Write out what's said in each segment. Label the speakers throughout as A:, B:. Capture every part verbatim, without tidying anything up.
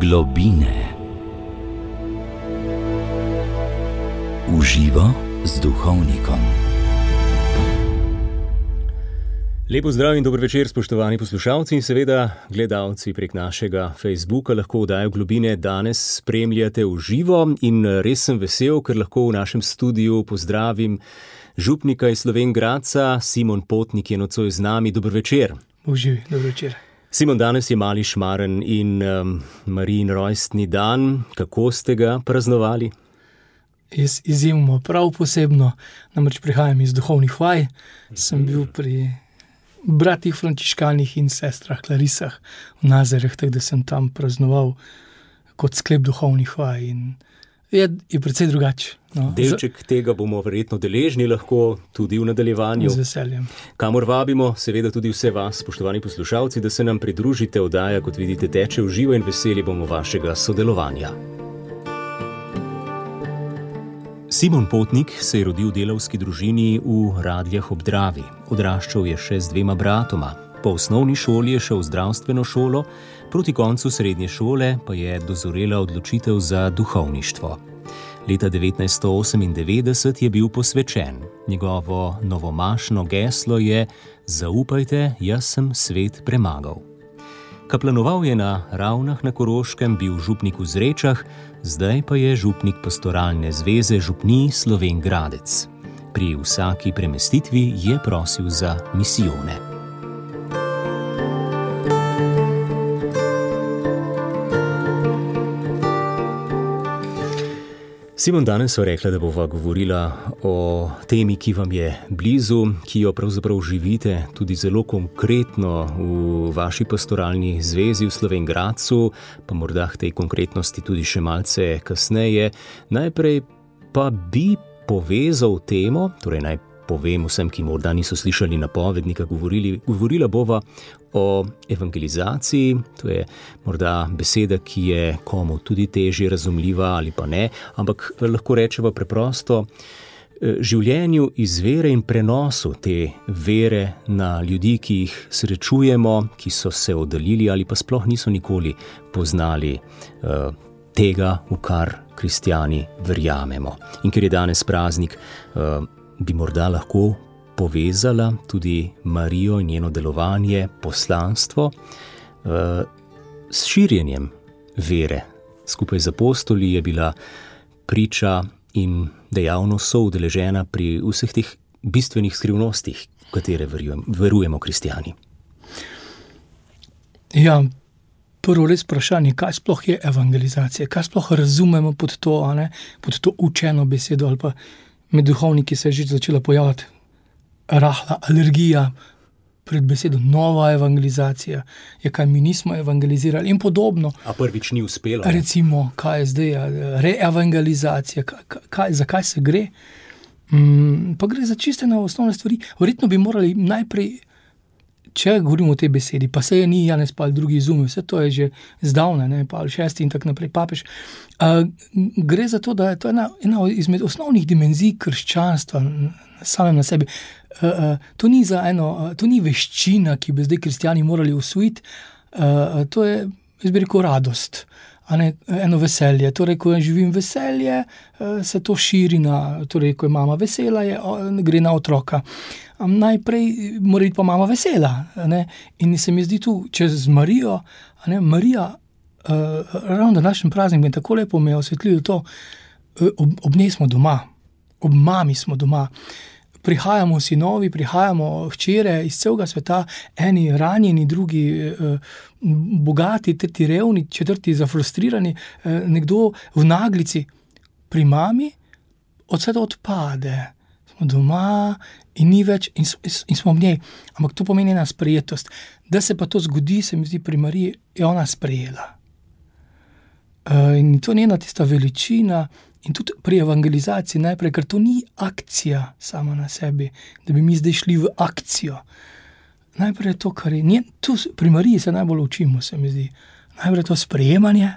A: Globine. V živo z duhovnikom.
B: Lepo zdrav in dober večer, spoštovani poslušalci in seveda gledalci prek našega Facebooka. Lahko oddajo Globine danes spremljate v živo in res sem vesel, ker lahko v našem studiu pozdravim župnika iz Slovenj Gradca. Simon Potnik je nocoj z nami. Dober večer.
C: Uživi, dober večer.
B: Simon, danes je mali šmaren in um, Marijin rojstni dan. Kako ste ga praznovali?
C: Jaz izjemno prav posebno, namreč prihajam iz duhovnih vaj, sem bil pri bratih frančiškanih in sestrah Klarisah v Nazareh, tako da sem tam praznoval kot sklep duhovnih vaj in je, je precej drugače. No.
B: Delček tega bomo verjetno deležni lahko tudi v nadaljevanju.
C: Z veseljem.
B: Kamor vabimo seveda tudi vse vas, spoštovani poslušalci, da se nam pridružite. Oddaja, kot vidite, teče v živo in veseli bomo vašega sodelovanja. Simon Potnik se je rodil v delavski družini v Radljah ob Dravi. Odraščal je še z dvema bratoma. Po osnovni šoli je šel v zdravstveno šolo, proti koncu srednje šole pa je dozorela odločitev za duhovništvo. Leta devetnajststo osemindevetdeset je bil posvečen. Njegovo novomašno geslo je: Zaupajte, jaz sem svet premagal. Kaplanoval je na Ravnah na Koroškem, bil župnik v Zrečah, zdaj pa je župnik pastoralne zveze župnij Slovenj Gradec. Pri vsaki premestitvi je prosil za misijone. Simon, danes so rekla, da bova govorila o temi, ki vam je blizu, ki jo pravzaprav živite tudi zelo konkretno v vaši pastoralni zvezi v Slovenj Gradcu, pa morda k tej konkretnosti tudi še malce kasneje. Najprej pa bi povezal temo, torej naj povem vsem, ki morda niso slišali napovednika, govorili, govorila bova o evangelizaciji. To je morda beseda, ki je komu tudi težje razumljiva ali pa ne, ampak lahko rečeva preprosto življenju iz vere in prenosu te vere na ljudi, ki jih srečujemo, ki so se oddaljili ali pa sploh niso nikoli poznali uh, tega, v kar kristjani verjamemo. In ker je danes praznik, uh, bi morda lahko povezala tudi Marijo in njeno delovanje, poslanstvo uh, s širjenjem vere. Skupaj z apostoli je bila priča in dejavno soudeležena pri vseh teh bistvenih skrivnostih, v katere verujemo, verujemo kristjani.
C: Ja, prvo res vprašanje, kaj sploh je evangelizacija, kaj sploh razumemo pod to, a ne, pod to učeno besedo, ali pa med duhovniki se je že začela pojavljati rahla alergija pred besedo nova evangelizacija, je kaj mi nismo evangelizirali in podobno.
B: A prvič ni uspelo?
C: Recimo, kaj je zdaj, reevangelizacija, kaj, kaj, za kaj se gre? Mm, pa gre za čiste na osnovne stvari. Verjetno bi morali najprej, če govorimo o tej besedi, pa se je ni Janez Pavel drugi izumil, vse to je že zdavne, ne, Pavel šesti in tako naprej, papež. Uh, gre za to, da je to ena, ena izmed osnovnih dimenzij krščanstva samem na sebi. Uh, uh, to ni za eno, uh, to ni veščina, ki bi zdaj kristjani morali usvojiti, uh, to je, jaz bi rekel, radost, a ne eno veselje. Torej, ko živim veselje, uh, se to širi na, torej, ko je mama vesela, je, uh, gre na otroka. Um, najprej mora biti pa mama vesela, ne? In se mi zdi tu, čez Marijo, a ne, Marija, Uh, ravno današnji praznik bi tako lepo me osvetlil to, ob, ob njej smo doma, ob mami smo doma, prihajamo sinovi, prihajamo hčere iz celega sveta, eni ranjeni, drugi uh, bogati, tretji revni, četrti zafrustrirani, uh, nekdo v naglici. Pri mami od vse to odpade, smo doma in ni več in, in smo ob njej, ampak to pomeni ena sprejetost. Da se pa to zgodi, se mi zdi, pri Mariji je ona sprejela. Uh, in to njena tista veličina in tudi pri evangelizaciji najprej, ker to ni akcija sama na sebi, da bi mi zdaj šli v akcijo. Najprej je to, kar je, njen, tu pri Mariji se najbolj učimo, se mi zdi. Najprej je to sprejemanje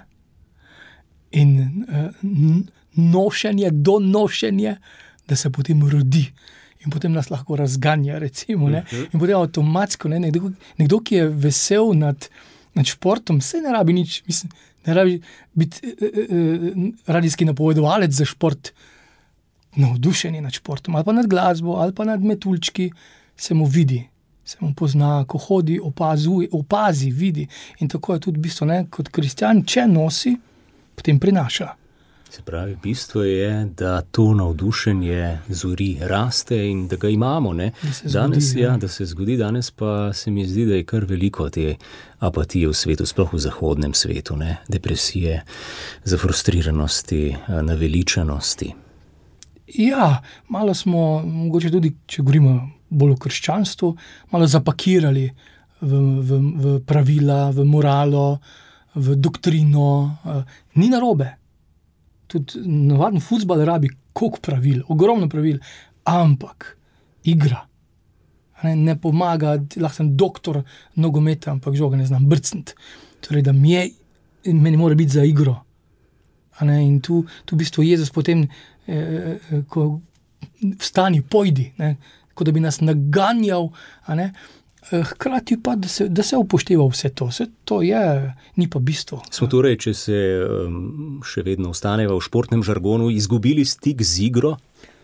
C: in uh, nošenje, donošenje, da se potem rodi in potem nas lahko razganja, recimo, ne? In potem avtomatsko, ne? Nekdo, nekdo, ki je vesel nad nad športom, se ne rabi nič, mislim, ne rabi biti e, e, radijski napovedovalec za šport, navdušen je nad športom, ali pa nad glasbo, ali pa nad metuljčki, se mu vidi, se mu pozna, ko hodi, opazuje, opazi, vidi. In tako je tudi v bistvu, ne, kot kristjan, če nosi, potem prinaša.
B: Se pravi, bistvo je, da to navdušenje zori, raste in da ga imamo. Ne?
C: Da se
B: danes,
C: zgodi,
B: ja,
C: ja.
B: da se zgodi, danes pa se mi zdi, da je kar veliko te apatije v svetu, sploh v zahodnem svetu, ne? Depresije, zafrustriranosti, naveličanosti.
C: Ja, malo smo, mogoče tudi, če govorimo bolj o krščanstvu, malo zapakirali v, v, v pravila, v moralo, v doktrino. Ni narobe. Tudi navaden fuzbal rabi koliko pravil, ogromno pravil, ampak igra. Ne, ne pomaga, lahko sem doktor nogometa, ampak žoga ne znam brcniti. Torej, da mi je, meni mora biti za igro. A ne, in tu, tu v bistvu Jezus potem, eh, ko vstani, pojdi, ne, kot da bi nas naganjal, a ne, hkrati pa, da se, da se upošteva vse to. Vse to je, ni pa bistvo.
B: Smo torej, če se um, še vedno ostaneva v športnem žargonu, izgubili stik z igro?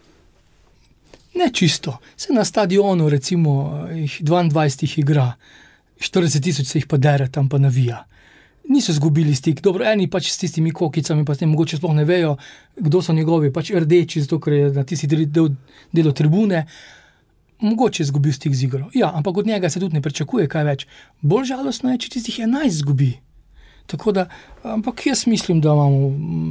C: Ne čisto. Se na stadionu recimo jih dvaindvajset jih igra, štirideset tisoč se jih pa dere, tam pa navija. Niso zgubili stik. Dobro, eni pač s tistimi kokicami, pa s tem mogoče sploh ne vejo, kdo so njegovi, pač rdeči, zato ker je na tisti del, delu tribune. Mogoče je zgubil stik z igro. Ja, ampak od njega se tudi ne pričakuje kaj več. Bolj žalostno je, če tistih enajst zgubi. Tako da, ampak jaz mislim, da imamo,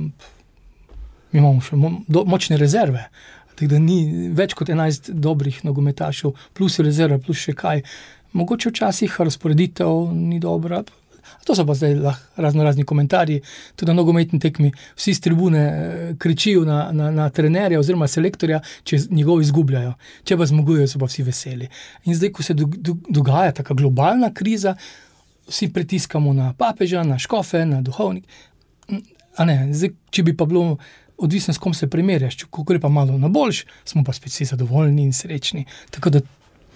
C: mi imamo še mo, do, močne rezerve. Tako da ni več kot enajst dobrih nogometašev, plus rezerve, plus še kaj. Mogoče včasih razporeditev ni dobra. To so pa zdaj razno razni komentarji, tudi na nogometni tekmi. Vsi z tribune kričijo na, na, na trenerja oziroma selektorja, če njegovi izgubljajo. Če pa zmagujejo, so pa vsi veseli. In zdaj, ko se do, do, dogaja taka globalna kriza, vsi pritiskamo na papeža, na škofe, na duhovnik. A ne, zdaj, če bi pa bilo odvisno, s kom se primerjaš, ko gre pa malo na boljš, smo pa spet vsi zadovoljni in srečni. Tako da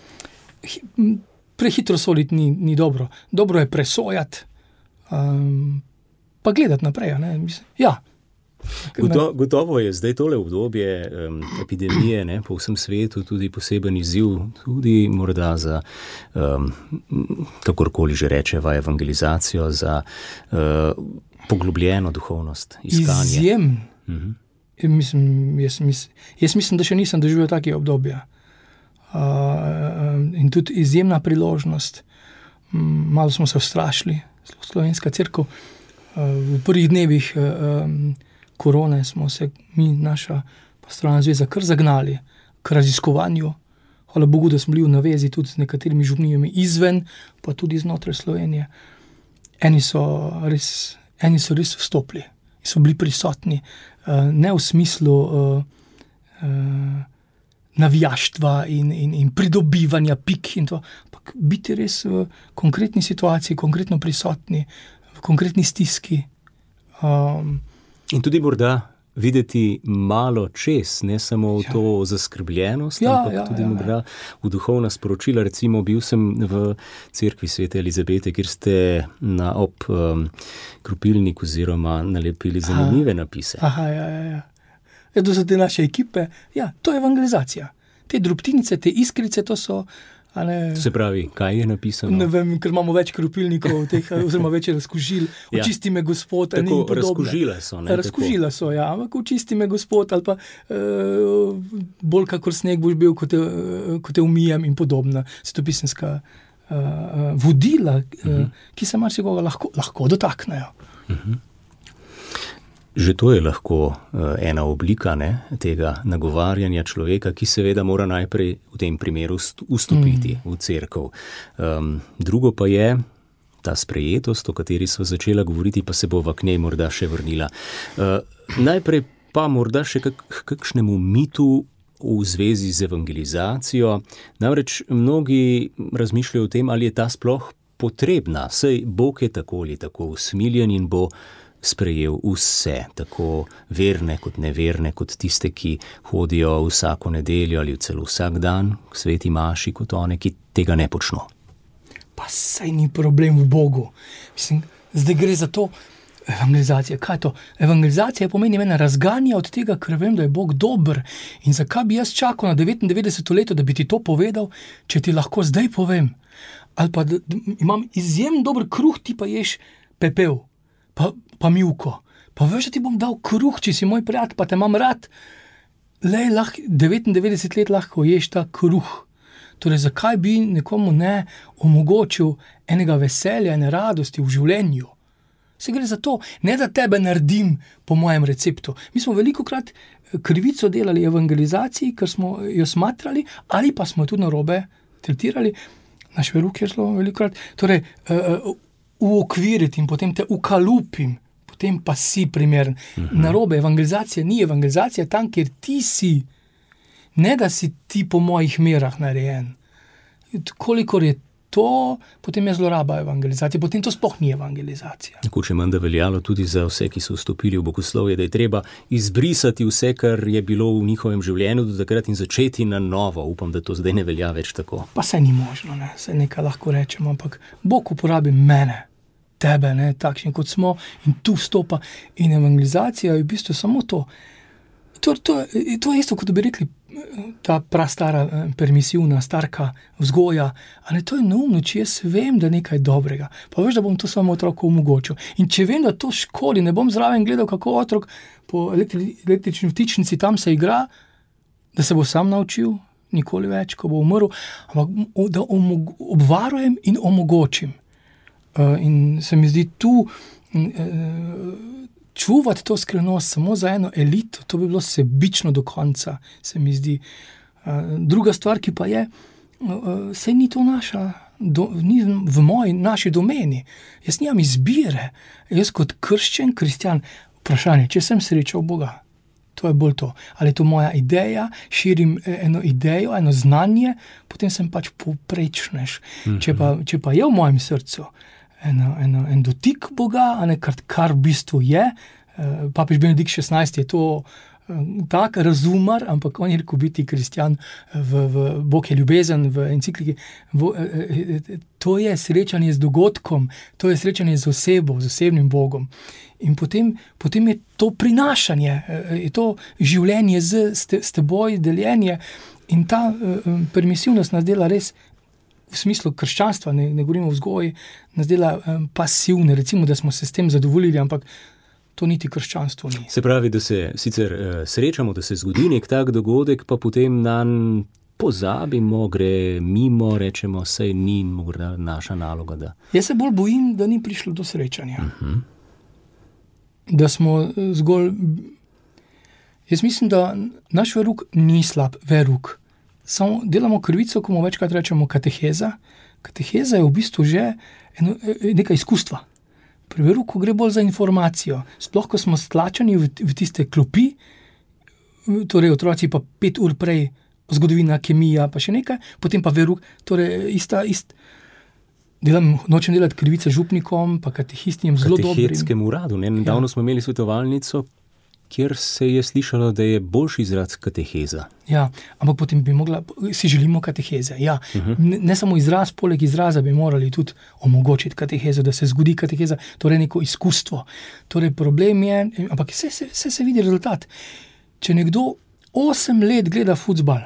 C: prehitro soliti ni, ni dobro. Dobro je presojati, um, pa gledati naprej. Ne? Ja.
B: Goto, gotovo je zdaj tole obdobje um, epidemije, ne, po vsem svetu tudi poseben izziv, tudi morda za, um, kakorkoli že rečeva, evangelizacijo, za uh, poglobljeno duhovnost, iskanje.
C: Izjem.
B: Mhm.
C: Mislim, jaz, mislim, jaz mislim, da še nisem doživel takega obdobja. Uh, in tudi izjemna priložnost. Um, malo smo se ustrašili, slovenska cerkev. Uh, v prvih dnevih uh, um, korone smo se mi, naša pastoralna zveza, kar zagnali k raziskovanju. Hvala Bogu, da smo bili v navezi tudi z nekaterimi župnijami izven, pa tudi znotraj Slovenije. Eni so res, eni so res vstopili, so bili prisotni, uh, ne v smislu uh, uh, navijaštva in, in, in pridobivanja pik in to, ampak biti res v konkretni situaciji, konkretno prisotni, v konkretni stiski. Um,
B: in tudi morda videti malo čez, ne samo v
C: ja.
B: to zaskrbljenost,
C: ja,
B: ampak
C: ja,
B: tudi
C: ja,
B: morda
C: ja.
B: v duhovna sporočila. Recimo bil sem v cerkvi Svete Elizabete, kjer ste na ob um, kropilnik oziroma nalepili zanimive
C: aha.
B: napise.
C: Aha, ja, ja, ja. Ja, to so te naše ekipe. Ja, to je evangelizacija. Te drobtinice, te iskrice, to so... A ne,
B: Se pravi, kaj je napisano?
C: Ne vem, ker imamo več kropilnikov, teh, oziroma več razkužil.
B: Ja.
C: Očisti me Gospod.
B: Tako, razkužile so. Ne,
C: razkužile so, ja. Ampak očisti me Gospod, ali pa uh, bolj kakor sneg boš bil, ko te, uh, ko te umijem in podobno. Svetopisemska uh, uh, vodila, uh, uh-huh. ki se marsikoga lahko, lahko dotaknejo.
B: Uh-huh. Že to je lahko uh, ena oblika, ne, tega nagovarjanja človeka, ki seveda mora najprej v tem primeru vstopiti mm. v cerkev. Um, drugo pa je ta sprejetost, o kateri sva začela govoriti, pa se bova k njej morda še vrnila. Uh, najprej pa morda še kak, kakšnemu mitu v zvezi z evangelizacijo. Namreč mnogi razmišljajo o tem, ali je ta sploh potrebna. Sej Bog je tako ali tako usmiljen in bo sprejel vse, tako verne kot neverne, kot tiste, ki hodijo vsako nedeljo ali celo vsak dan k sveti maši, kot one, ki tega ne počno.
C: pa saj ni problem v Bogu. Mislim, zdaj gre za to evangelizacija. Kaj je to? Evangelizacija pomeni mene razganja od tega, ker vem, da je Bog dober. In zakaj bi jaz čakal na devetindevetdeseto leto, da bi ti to povedal, če ti lahko zdaj povem? Ali pa da, da imam izjemno dober kruh, ti pa ješ pepel, pa, pa mivko. Pa veš, da ti bom dal kruh, če si moj prijatelj, pa te imam rad. Lej, lahko, devetindevetdeset let lahko ješ ta kruh. Torej, zakaj bi nekomu ne omogočil enega veselja, ene radosti v življenju? Se gre za to, ne da tebe naredim po mojem receptu. Mi smo velikokrat krivico delali evangelizaciji, ker smo jo smatrali, ali pa smo jo tudi narobe tretirali. Naš veruk je zelo velikokrat. Torej, uh, uokviriti in potem te ukalupim, potem pa si primeren. Uh-huh. Narobe, evangelizacija ni evangelizacija tam, kjer ti si. Ne, da si ti po mojih merah narejen. Kolikor je to, potem je zloraba evangelizacije, potem to sploh ni evangelizacija.
B: Tako če menda veljalo tudi za vse, ki so vstopili v bogoslovje, da je treba izbrisati vse, kar je bilo v njihovem življenju do takrat in začeti na novo. Upam, da to zdaj ne velja več tako.
C: Pa saj ni možno, ne, saj nekaj lahko rečemo, ampak Bog uporabi mene, tebe, ne, takšni kot smo in tu vstopa in evangelizacija je v bistvu samo to. To, to, to je isto, kot bi rekli, ta prastara permisivna starka vzgoja, a ne, to je neumno, če jaz vem, da nekaj dobrega, pa veš, da bom to svojemu otroku omogočil. In če vem, da to škodi, ne bom zraven gledal, kako otrok po elektri, električni vtičnici tam se igra, da se bo sam naučil, nikoli več, ko bo umrl, ampak da omog- obvarujem in omogočim. Uh, in se mi zdi tu uh, čuvati to skrivnost samo za eno elito, to bi bilo sebično do konca, se mi zdi. Uh, druga stvar, ki pa je, uh, sej ni to naša, do, ni v moji, naši domeni. Jaz nimam izbire. Jaz kot krščen, kristjan, vprašanje, če sem srečal Boga, to je bolj to. Ali je to moja ideja, širim eno idejo, eno znanje, potem sem pač poprečnež. Mm-hmm. Če pa, če pa je v mojem srcu Eno, eno, en dotik Boga, a ne, kar, kar v bistvu je. Papež Benedikt šestnajsti je to tak razumar, ampak on je rekel biti kristjan, v, v Bog je ljubezen, v encikliki. V, to je srečanje z dogodkom, to je srečanje z osebo, z osebnim Bogom. In potem, potem je to prinašanje, je to življenje z, s teboj, deljenje. In ta permisivnost nas dela res v smislu krščanstva, ne, ne govorimo o vzgoji, nas dela um, pasivne, recimo, da smo se s tem zadovoljili, ampak to niti krščanstvo ni.
B: Se pravi, da se sicer uh, srečamo, da se zgodi nek tak dogodek, pa potem nanj pozabimo, gre mimo, rečemo, sej ni morda naša naloga. Da...
C: Jaz se bolj bojim, da ni prišlo do srečanja.
B: Uh-huh.
C: Da smo zgolj... Jaz mislim, da naš veruk ni slab veruk. Samo delamo krivico, ko mu večkrat rečemo kateheza. Kateheza je v bistvu že eno, neka izkustva. Pri veruku gre bolj za informacijo. Sploh, ko smo stlačeni v, v tiste klopi, torej otroci pa pet ur prej zgodovina, kemija, pa še nekaj, potem pa veruk, torej ista, ist, delam, nočem delati krivice župnikom, pa katehistnim zelo dobrim.
B: Katehetskem uradu, ne? Nedavno ja. smo imeli svetovalnico, kjer se je slišalo, da je boljši izraz kateheza.
C: Ja, ampak potem bi mogla, si želimo kateheze. Ja, uh-huh. ne, ne samo izraz, poleg izraza bi morali tudi omogočiti katehezo, da se zgodi kateheza, torej neko izkustvo. Torej problem je, ampak vse se, se, se vidi rezultat. Če nekdo osem let gleda futsbal,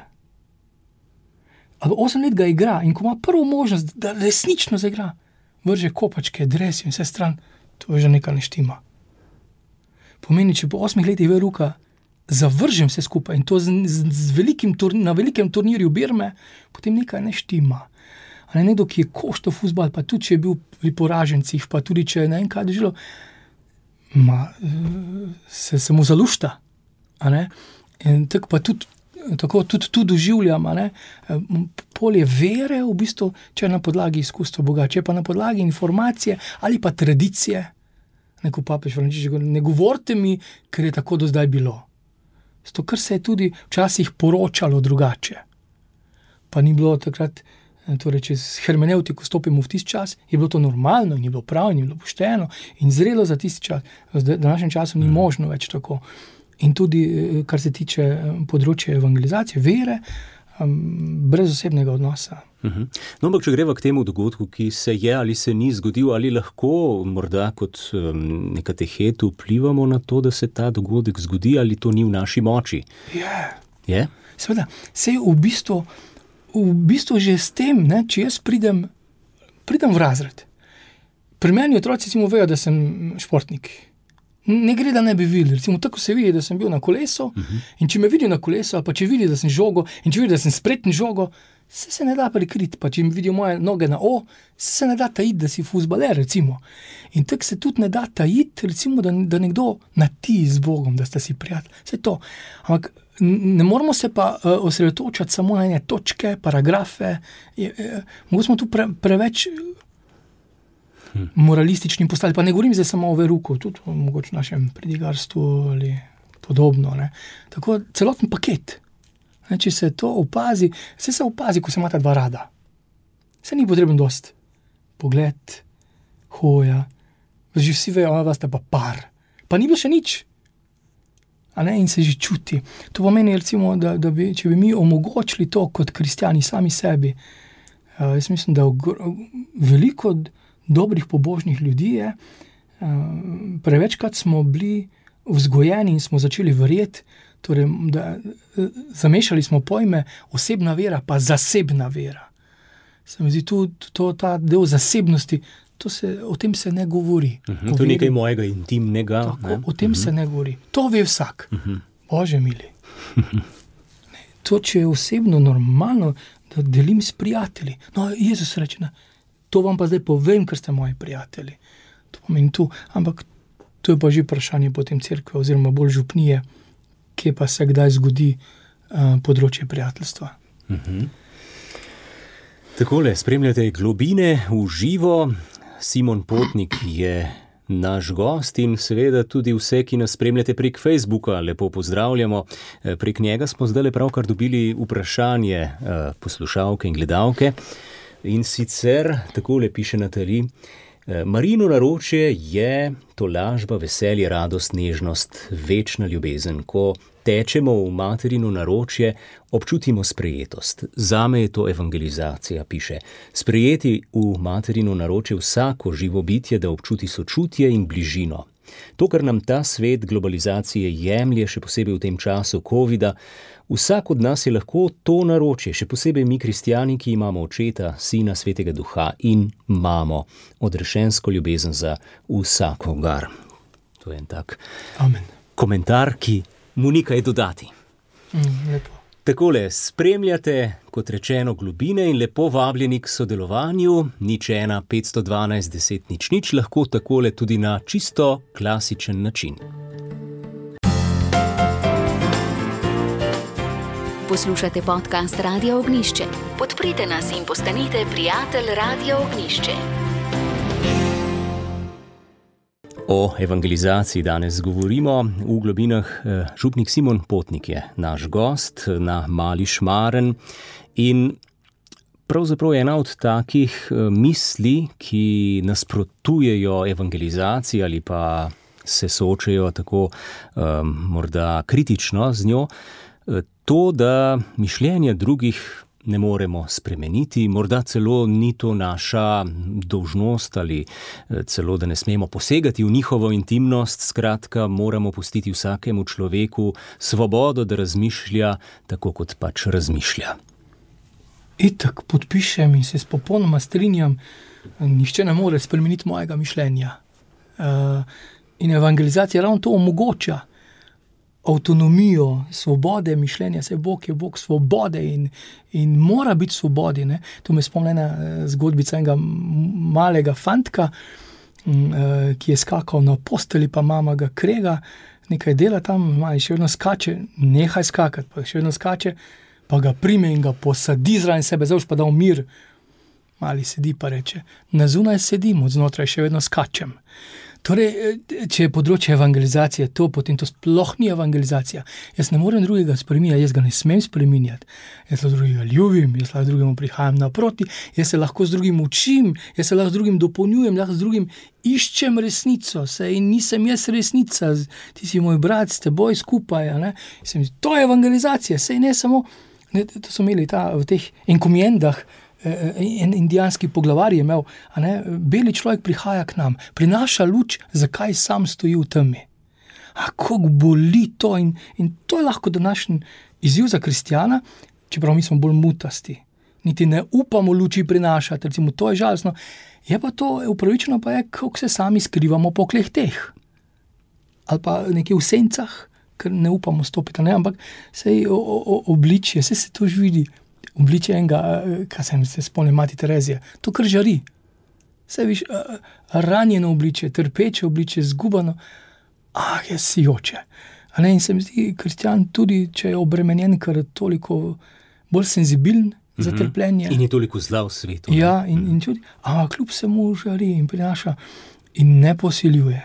C: ali osem let ga igra in ko ima prvo možnost, da resnično zaigra, vrže kopačke, dres in vse stran, to je že nekaj ne štima. Pomeni, če po osmih letih veruka zavržem vse skupaj in to z, z, z velikim, na velikem turnirju Birme, potem nekaj ne štima. A ne nekdo, ki je koštal fuzbal, pa tudi, če je bil pri poražencih, pa tudi, če je ne en kaj dožilo, ma, se, se mu zalušta. A ne? In tako pa tudi, tako tudi tu doživljam, a ne? Polje vere v bistvu, če je na podlagi izkustva Boga, če je pa na podlagi informacije ali pa tradicije. Neko papež Frančišek, ne govorite mi, ker je tako do zdaj bilo. Zato, ker se je tudi včasih poročalo drugače. Pa ni bilo takrat, torej, če s hermeneutiko stopimo v tisti čas, je bilo to normalno, ni bilo prav, ni bilo pošteno in zrelo za tisti čas. V današnjem času ni možno več tako. In tudi, kar se tiče področja evangelizacije, vere, um, brez osebnega odnosa.
B: Uh-huh. No, ampak če greva k temu dogodku, ki se je ali se ni zgodil, ali lahko morda kot um, neka tehet vplivamo na to, da se ta dogodek zgodi, ali to ni v naši moči?
C: Je.
B: Je?
C: Seveda, sej v bistvu, v bistvu že s tem, ne, če jaz pridem, pridem v razred. Pri meni otroci recimo vejo, da sem športnik. Ne gre, da ne bi videli. Recimo, tako se vidi, da sem bil na kolesu uh-huh. in če me vidijo na kolesu, pa če vidijo, da sem žogo in če vidijo, da sem spreten žogo, se se ne da prikriti. Pa če mi vidijo moje noge na O, se se ne da tajiti, da si fuzbaler, recimo. In tako se tudi ne da tajiti, recimo, da, da nekdo nati z Bogom, da sta si prijatelj. Vse to. Ampak ne moramo se pa uh, osredotočati samo na ene točke, paragrafe. Je, je, mogoče smo tu pre, preveč moralistični postali, pa ne govorim zdaj samo o veruku, tudi o mogoče našem predigarstvu ali podobno. Ne. Tako celoten paket. Ne, če se to opazi, vse se opazi, ko se imata dva rada. Se ni potreben dost. Pogled, hoja, že vsi vejo, ona vas sta pa par. Pa ni bilo še nič. A ne, in se že čuti. To pomeni, recimo, da, da bi, če bi mi omogočili to kot kristjani sami sebi, uh, jaz mislim, da veliko dobrih pobožnih ljudi je, prevečkrat smo bili vzgojeni in smo začeli verjeti, torej, da zamešali smo pojme osebna vera pa zasebna vera. Se mi zdi tudi to, ta del zasebnosti, to se, o tem se ne govori.
B: Uh-huh, to je nekaj mojega intimnega.
C: Tako,
B: ne?
C: O tem uh-huh. se ne govori. To ve vsak. Uh-huh. Bože mili. Ne, to, če je osebno normalno, da delim s prijatelji. No, Jezus reče, ne, to vam pa zdaj povem, ker ste moji prijatelji. To pomeni tu, ampak to je pa že vprašanje potem cerkve oziroma bolj župnije, kje pa se kdaj zgodi uh, področje prijateljstva.
B: Uh-huh. Takole, spremljate Globine v živo. Simon Potnik je naš gost in seveda tudi vse, ki nas spremljate prek Facebooka, lepo pozdravljamo. Prek njega smo zdaj pravkar dobili vprašanje uh, poslušalke in gledalke. In sicer, takole piše Natali, Marijino naročje je tolažba, veselje, radost, nežnost, večna ljubezen. Ko tečemo v materino naročje, občutimo sprejetost. Zame je to evangelizacija, piše. Sprejeti v materino naročje vsako živo bitje, da občuti sočutje in bližino. To, kar nam ta svet globalizacije jemlje, še posebej v tem času covida, vsak od nas je lahko to naročje, še posebej mi kristjani, ki imamo očeta, sina, svetega duha in mamo odrešensko ljubezen za vsakogar. To je en tak
C: Amen.
B: Komentar, ki mu nikaj dodati.
C: Mm, lepo.
B: Takole, spremljate, kot rečeno, Globine in lepo vabljeni k sodelovanju. Nič ena, petsto dvanajst, deset, nič nič, lahko takole tudi na čisto klasičen način.
D: Poslušate podcast Radia Ognjišče. Podprite nas in postanite prijatelj Radia Ognjišče.
B: O evangelizaciji danes govorimo. V Globinah župnik Simon Potnik je naš gost na Mali Šmaren in pravzaprav je ena od takih misli, ki nasprotujejo evangelizaciji ali pa se soočajo tako um, morda kritično z njo, to, da mišljenja drugih ne moremo spremeniti, morda celo ni to naša dolžnost ali celo, da ne smemo posegati v njihovo intimnost, skratka, moramo pustiti vsakemu človeku svobodo, da razmišlja tako, kot pač razmišlja.
C: Itak podpišem in se popolnoma strinjam, nihče ne more spremeniti mojega mišljenja. Uh, in evangelizacija ravno to omogoča. Avtonomijo, svobode mišljenja, se Bog je Bog svobode in, in mora biti svobodi. Ne? To me spomne ena zgodbica enega malega fantka, ki je skakal na posteli, pa mama ga krega, nekaj dela tam, mali še vedno skače, nehaj skakati, pa še vedno skače, pa ga prime in ga posadi zraven sebe, zdaj už pa dal mir. Mali sedi pa reče, na zunaj sedim, od znotraj še vedno skačem. Torej, če je področje evangelizacije to, potem to sploh ni evangelizacija. Jaz ne morem drugega spreminjati, jaz ga ne smem spreminjati. Jaz lahko drugega ljubim, jaz lahko drugemu prihajam naproti, jaz se lahko z drugim učim, jaz se lahko z drugim dopolnjujem, lahko z drugim iščem resnico, sej nisem jaz resnica, ti si moj brat, s teboj skupaj. Ne? To je evangelizacija, sej ne samo Ne, to so imeli ta, v teh enkomiendah, en indijanski poglavar je imel, a ne, beli človek prihaja k nam, prinaša luč, zakaj sam stoji v temi. A kako boli to in, in to je lahko današnji izziv za kristjana, čeprav mi smo bolj mutasti. Niti ne upamo luči prinašati, recimo to je žalostno. Je pa to upravičeno pa je, kako se sami skrivamo po klehteh. Ali pa nekje v sencah, ker ne upamo stopiti, ne, ampak sej o, o, obličje, sej se to že vidi, obličje enega, kaj sem se spomnil, Mati Terezije, to kar žari. Sej viš, ranjeno obličje, trpeče obličje, zgubano, ah, je sijoče. A ne, in se mi zdi, kristjan tudi, če je obremenjen, ker je toliko bolj senzibilen za trpljenje.
B: In je toliko zla v svetu. Ne?
C: Ja, in, in čudi, a kljub se mu žari in prinaša in ne posiljuje,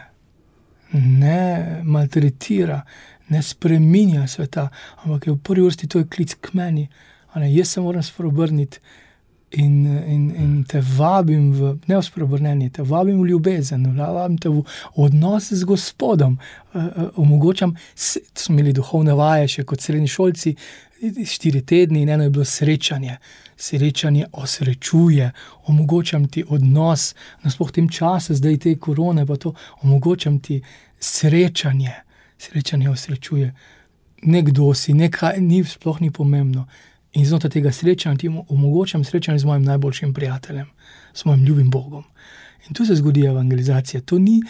C: ne maltretira, ne spreminja sveta, ampak je v prvi vrsti to je klic k meni. A ne, jaz se moram spreobrniti in, in, in te vabim v, ne v spreobrnenje, te vabim v ljubezen, vabim te v odnos z Gospodom, omogočam, smo imeli duhovne vaje še kot srednji šolci, štiri tedni in eno je bilo srečanje. Srečanje osrečuje, omogočam ti odnos, nasploh tem času, zdaj te korone, pa to omogočam ti srečanje. Srečanje osrečuje. Nekdo si, nekaj, ni, sploh ni pomembno. In znotraj tega srečanja ti omogočam srečanje z mojim najboljšim prijateljem, s mojim ljubim Bogom. In tu se zgodi evangelizacija. To ni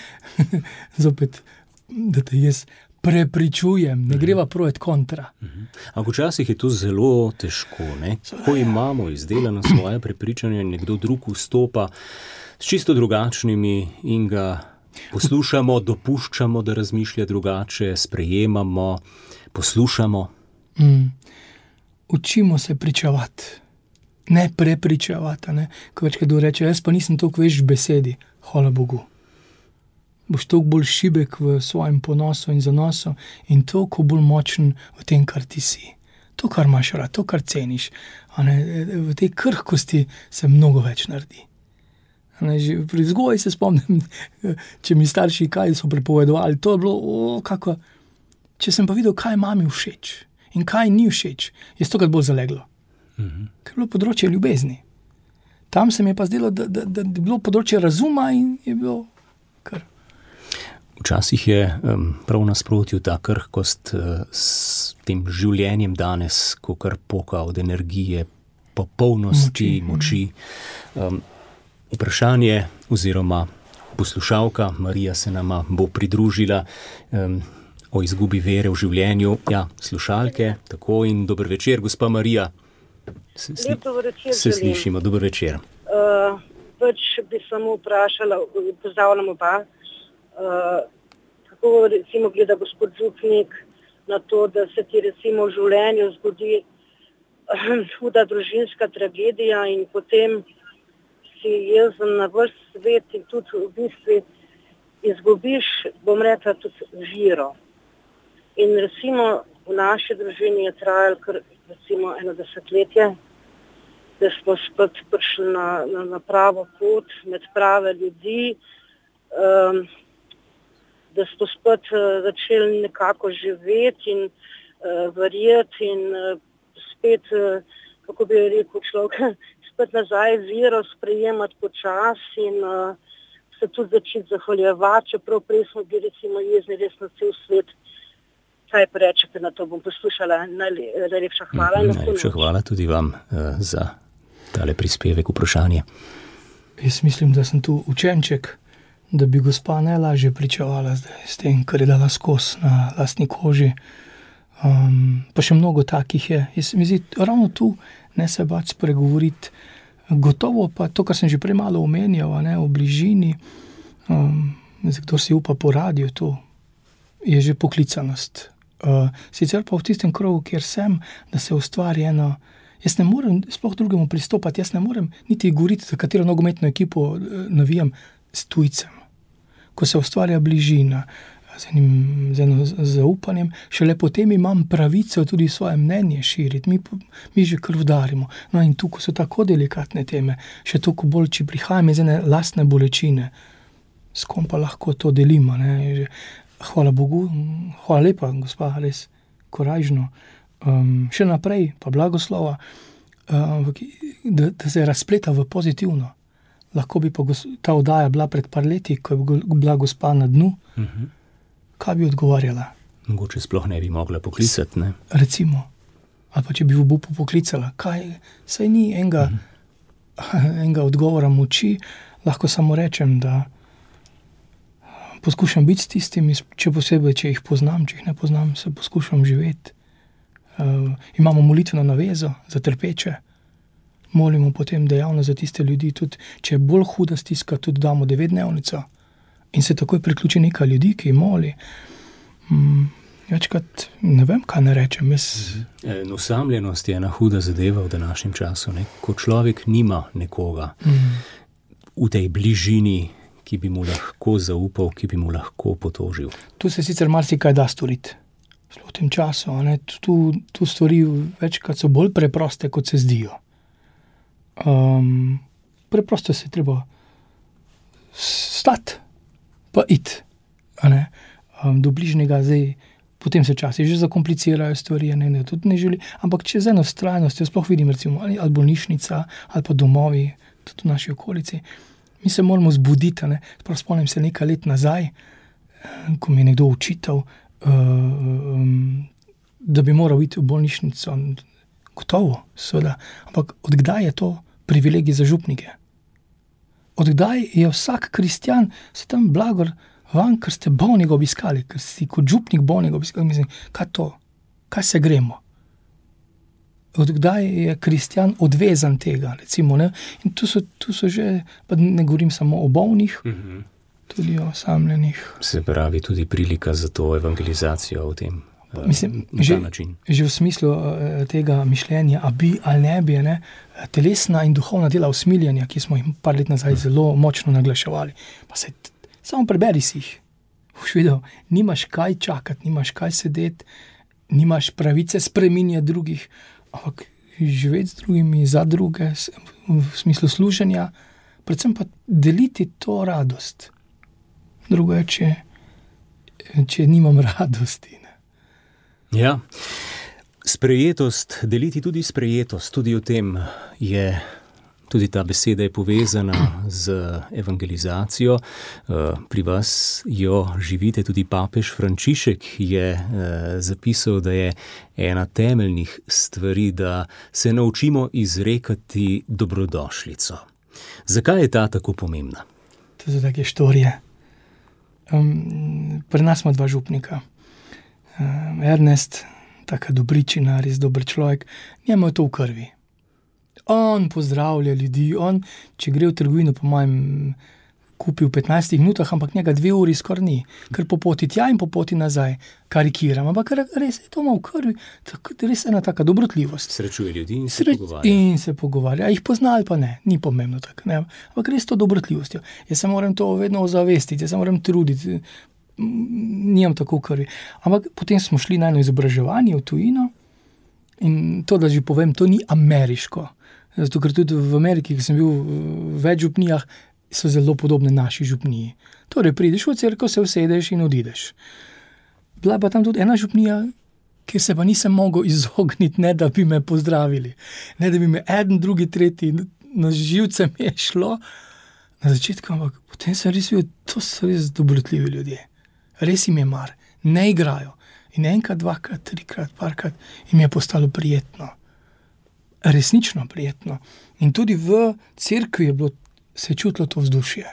C: zopet, da te jaz prepričujem, ne greva pro et kontra.
B: Ampak včasih je to zelo težko, ne? Ko imamo izdelano svoje prepričanje, nekdo drug vstopa s čisto drugačnimi in ga poslušamo, dopuščamo, da razmišlja drugače, sprejemamo, poslušamo.
C: Mm. Učimo se pričevati, ne prepričevati, ne? Ko večkrat kdo reče, jaz pa nisem toliko veš v besedi, hvala Bogu. Boš toliko bolj šibek v svojem ponosu in zanosu in toliko bolj močen v tem, kar ti si. To, kar imaš rad, to, kar ceniš. A ne, v tej krhkosti se mnogo več naredi. A ne, že pri vzgoji se spomnim, če mi starši kaj so prepovedovali, to je bilo, o, kako, če sem pa videl, kaj mami všeč in kaj ni všeč, je stokrat bolj zaleglo. Mhm. Ker je bilo področje ljubezni. Tam se mi je pa zdelo, da, da, da je bilo področje razuma in je bilo kar.
B: Včasih je um, prav nasprotju ta krhkost uh, s tem življenjem danes, ko kar poka od energije, popolnosti, moči. moči. Um, vprašanje oziroma poslušalka Marija se nama bo pridružila um, o izgubi vere v življenju. Ja, slušalke, tako in dober večer, gospa Marija. Se, sli,
E: večer,
B: se slišimo, dober večer.
E: Uh, pač bi samo vprašala, pozdravljamo pa, Uh, kako recimo gleda gospod župnik na to, da se ti recimo v življenju zgodi uh, huda družinska tragedija in potem si jezen na vrst svet in tudi v bistvu izgubiš, bom rekla, tudi viro. In recimo v naši družini je trajalo kar recimo eno desetletje, da smo spet prišli na, na, na pravo pot, med prave ljudi, um, da smo spet uh, začeli nekako živeti in uh, verjeti in uh, spet, uh, kako bi rekel človek, spet nazaj viro sprejemati počasi in uh, se tudi začeti zahvaljevati, čeprav prej smo bili recimo jezni res na cel svet. Kaj pa rečete na to, bom poslušala, najlepša hvala.
B: Mm, najlepša hvala tudi vam uh, za tale prispevek, vprašanje.
C: Jaz mislim, da sem tu učenček, da bi gospa najlažje pričevala zdaj s tem, kar je dala skozi na lastni koži. Um, pa še mnogo takih je. Jaz mi zdi, ravno tu ne se bati spregovoriti. Gotovo pa to, kar sem že prej malo omenjal, ne, v bližini, um, kdo si upa po radiju, to je že poklicanost. Uh, sicer pa v tistem krogu, kjer sem, da se ustvari eno, jaz ne morem sploh drugemu pristopati, jaz ne morem niti govoriti, za katero nogometno ekipo navijam s tujcem. Ko se ustvarja bližina z enim, z enim zaupanjem, šele potem imam pravico tudi svoje mnenje širiti. Mi, mi že kar udarimo. No in tu, ko so tako delikatne teme, še toliko bolj, če prihajam iz ene lastne bolečine, s kom pa lahko to delimo. Ne? Hvala Bogu, hvala lepa, gospa, res korajžno. um, še naprej, pa blagoslova, um, da, da se razpleta v pozitivno. Lahko bi pa gos, ta oddaja bila pred par leti, ko je bila gospa na dnu, uh-huh. Kaj bi odgovarjala?
B: Mogoče sploh ne bi mogla poklicati, ne?
C: Recimo. Ali pa če bi v obupu poklicala. Kaj, saj ni enega, uh-huh. enega odgovora moči, lahko samo rečem, da poskušam biti s tistimi, če posebej, če jih poznam, če jih ne poznam, se poskušam živeti. Uh, imamo molitveno navezo za trpeče, molimo potem dejavno za tiste ljudi, tudi če je bolj huda stiska, tudi damo devetdnevnico in se takoj priključi nekaj ljudi, ki moli. Um, večkrat ne vem, kaj ne rečem. Jaz...
B: Mm-hmm. Osamljenost je ena huda zadeva v današnjem času, ne? Ko človek nima nekoga mm. v tej bližini, ki bi mu lahko zaupal, ki bi mu lahko potožil.
C: Tu se sicer marsikaj da storiti. V tem času, ne, tu, tu stvari večkrat so bolj preproste, kot se zdijo. Um, preprosto se treba stati, pa iti, um, do bližnjega, zdaj, potem se časi že zakomplicirajo stvari, ne, ne, tudi ne želi, ampak če z eno vztrajnostjo, sploh vidim recimo, ali, ali bolnišnica, ali pa domovi, tudi v naši okolici, mi se moramo zbuditi, ne, prav spomnim se nekaj let nazaj, ko mi je nekdo učital, Um, da bi moral iti v bolnišnico, gotovo, seveda, ampak odkdaj je to privilegij za župnike? Odkdaj je vsak kristjan se tam blagor van, ker ste bolnega obiskali, ker si kot župnik bolnega obiskali, mislim, kaj to, kaj se gremo? Odkdaj je kristjan odvezan tega, recimo, ne? In tu so, tu so že, pa ne govorim samo o bolnih, mm-hmm. tudi o osamljenih.
B: Se pravi, tudi prilika za to evangelizacijo v tem
C: Mislim,
B: na
C: že,
B: ta način.
C: Že v smislu uh, tega mišljenja, a bi ali ne bi, ne, telesna in duhovna dela usmiljanja, ki smo jih par let nazaj zelo močno naglaševali. Pa se, samo preberi si jih. Boš videl, nimaš kaj čakati, nimaš kaj sedeti, nimaš pravice spreminjati drugih, ampak živeti z drugimi, za druge, v smislu služenja, predvsem pa deliti to radost. Drugo je, če, če nimam radosti. Ne.
B: Ja, sprejetost, deliti tudi sprejetost, tudi v tem je, tudi ta beseda je povezana z evangelizacijo. Pri vas jo živite, tudi papež Frančišek je zapisal, da je ena temeljnih stvari, da se naučimo izrekati dobrodošlico. Zakaj je ta tako pomembna?
C: To so take štorije. Um, pri nas smo dva župnika. Um, Ernest, taka dobričina, res dober človek, njemu je to v krvi. On pozdravlja ljudi, on, če gre v trgovino, po mojem, kupi v petnajstih minutah, ampak njega dve uri skoraj ni, ker po poti tja in po poti nazaj karikiram, ampak res je to ima v krvi, tako, res je ena taka dobrotljivost.
B: Srečuje ljudi in se
C: Sreč,
B: pogovarja.
C: In se pogovarja, a jih pozna ali pa ne, ni pomembno tako, ne, ampak res to dobrotljivostjo. Jaz se moram to vedno ozavestiti, jaz se moram truditi, nimam tako v krvi. Ampak potem smo šli na eno izobraževanje v tujino in to, da že povem, to ni ameriško. Zato, ker tudi v Ameriki, ki sem bil v več župnijah, so zelo podobne naši župniji. Torej, prideš v cerkev, se usedeš in odideš. Bila pa tam tudi ena župnija, kjer se pa nisem mogel izogniti, ne da bi me pozdravili. Ne da bi me eden, drugi, tretji, na živce mi je šlo. Na začetku, ampak potem sem res videl, to so res dobrotljivi ljudje. Res jim je mar. Ne igrajo. In enkrat, dvakrat, trikrat, parkrat jim je postalo prijetno. Resnično prijetno. In tudi v cerkvi je bilo, se je čutilo to vzdušje.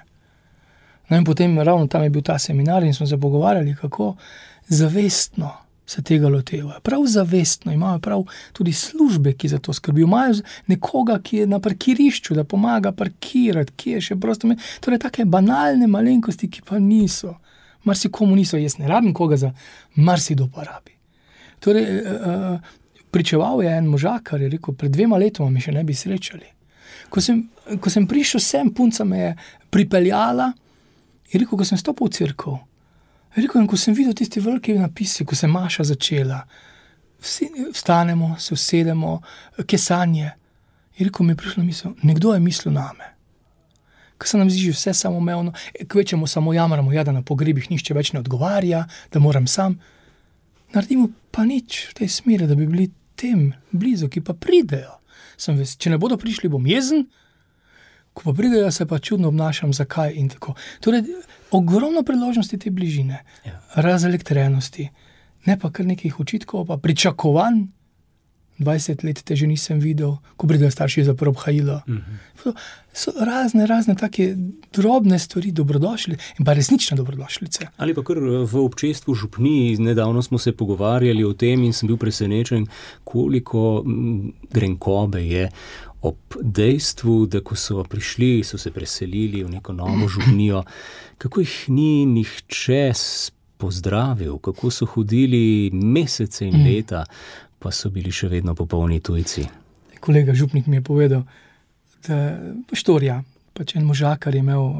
C: No in potem ravno tam je bil ta seminar in smo se pogovarjali, kako zavestno se tega lotevajo. Prav zavestno, imajo prav tudi službe, ki za to skrbijo. Imajo nekoga, ki je na parkirišču, da pomaga parkirati, ki je še prosto. Torej, take banalne malenkosti, ki pa niso. Marsikomu niso, jaz ne rabim koga za, marsikdo pa rabi. Torej, uh, pričeval je en možak, kar je rekel, pred dvema letoma mi še ne bi srečali. Ko sem, ko sem prišel sem, punca me je pripeljala, je rekel, ko sem stopil v cerkev, je rekel, in ko sem videl tisti veliki napisi, ko se maša začela, vsi, vstanemo, se usedemo, kesanje, je rekel, mi je prišlo misel, nekdo je mislil name. Ko se nam zdi vse samoumevno, kvečemo samo jamramo, ja, da na pogrebih nišče več ne odgovarja, da moram sam. naredimo pa nič v tej smeri, da bi bili tem blizu, ki pa pridejo. Sem ves, če ne bodo prišli, bom jezen, ko pa pridejo, se pa čudno obnašam, zakaj in tako. Torej, ogromno priložnosti te bližine, ja. Razelektrjenosti, ne pa kar nekih očitkov, pa pričakovanj. dvajset let te že nisem videl, ko pridejo starši za prvo hajilo. Mm-hmm. So razne, razne take drobne stvari dobrodošli in pa resnične dobrodošlice.
B: Ali pa kar v občestvu župniji, nedavno smo se pogovarjali o tem in sem bil presenečen, koliko grenkobe je ob dejstvu, da ko so prišli, so se preselili v neko novo župnijo, kako jih ni nihče pozdravil, kako so hodili mesece in leta, pa so bili še vedno popolni tujci.
C: Kolega župnik mi je povedal, da štorja, pač en možakar je imel,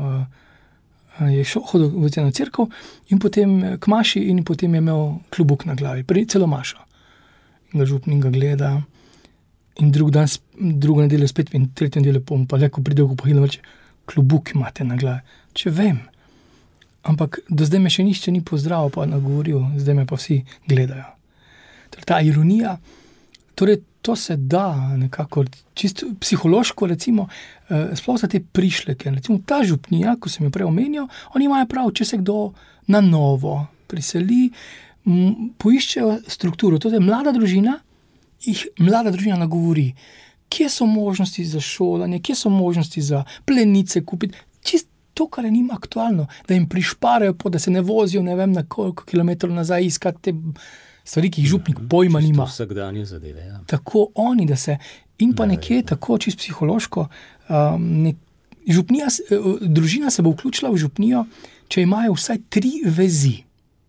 C: je šel, hodil v eno cerkev in potem k maši in potem je imel klobuk na glavi, celo mašo. In ga župnik ga gleda in drug dan, drugo nedeljo spet in tretjo nedeljo pom, pa le, ko pride v pohilo, reče, klobuk imate na glavi. Če vem, ampak do zdaj me še nišče ni pozdravil, pa nagovoril, zdaj me pa vsi gledajo. Torej, ta ironija, torej to se da nekako, čisto psihološko recimo, eh, sploh za te prišleke. Recimo ta župnija, ko sem jo prej omenil, oni imajo prav, če se kdo na novo priseli, m, poiščejo strukturo. To je mlada družina, jih mlada družina nagovori, kje so možnosti za šolanje, kje so možnosti za plenice kupiti, čisto to, kar je njim aktualno, da jim prišparajo, po, da se ne vozijo, ne vem, na koliko kilometrov nazaj iskati te stvari, ki jih župnik pojma nima.
B: Čisto vsakdanje zadeve, ja.
C: Tako oni, da se, in pa nekje tako čisto psihološko, um, ne, župnija, družina se bo vključila v župnijo, če imajo vsaj tri vezi.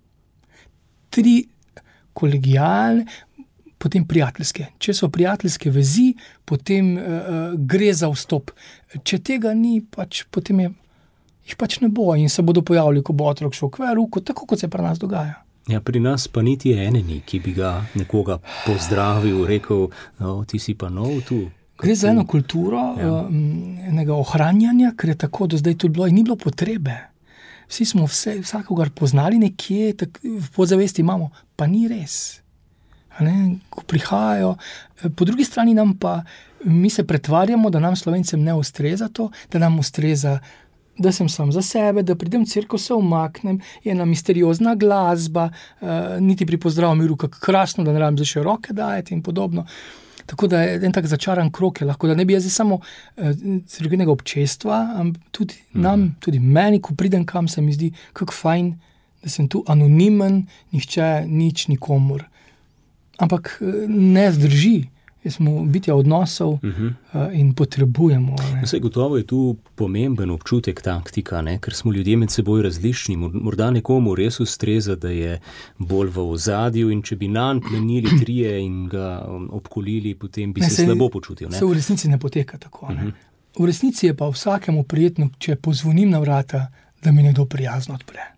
C: Tri kolegijalne, potem prijateljske. Če so prijateljske vezi, potem uh, gre za vstop. Če tega ni, pač potem je, jih pač ne bo in se bodo pojavili, ko bo otrok šel k veruku, tako kot se pri nas dogaja.
B: Ja, pri nas pa niti ene ni, ki bi ga nekoga pozdravil, rekel, no, ti si pa nov tu.
C: Gre za eno kulturo, ja. enega ohranjanja, ker je tako do zdaj tudi bilo in ni bilo potrebe. Vsi smo vse, vsakogar poznali nekje, tak, v podzavesti imamo, pa ni res. A ne, ko prihajajo, po drugi strani nam pa, mi se pretvarjamo, da nam Slovencem ne ustreza to, da nam ustreza, da sem sam za sebe, da pridem v cerkev, se umaknem, je ena misteriozna glasba, uh, niti pri pozdravu miru, kako krasno, da ne rabim zdaj še roke dajati in podobno. Tako da je en tak začaran krog je lahko, da ne bi jaz samo uh, cerkvenega občestva, tudi mm. nam, tudi meni, ko pridem kam, se mi zdi, kako fajn, da sem tu anonimen, nihče, nič, nikomor. Ampak ne zdrži. Smo bitja odnosov uh-huh. uh, in potrebujemo.
B: Vse gotovo je tu pomemben občutek taktika, ne? Ker smo ljudje med seboj različni. Morda nekomu res ustreza, da je bolj v ozadju in če bi nanj plenili trije in ga obkolili, potem bi ne, se, se slabo počutil. Ne?
C: Se v resnici ne poteka tako. Uh-huh. Ne? V resnici je pa vsakemu prijetno, če pozvonim na vrata, da mi nekdo prijazno odpre.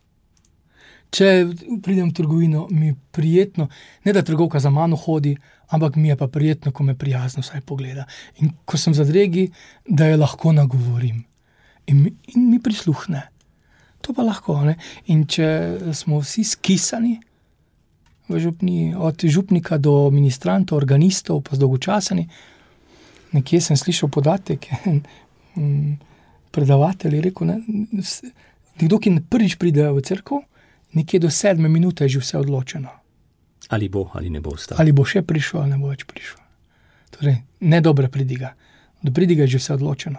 C: Če pridem v trgovino, mi je prijetno, ne da trgovka za mano hodi, ampak mi je pa prijetno, ko me prijazno vsaj pogleda. In ko sem zadregi, da jo lahko nagovorim. In mi, in mi prisluhne. To pa lahko, ne? In če smo vsi skisani v župniji, od župnika do ministrantov, organistov, pa zdolgočasani, nekje sem slišal podatek, predavatelj je rekel, ne, nekdo, ki prvič pride v cerkev, nekje do sedme minute je že vse odločeno.
B: Ali bo, ali ne bo ostal.
C: Ali bo še prišel, ali ne bo več prišel. Torej, ne dobra pridiga. Do pridiga je že vse odločeno.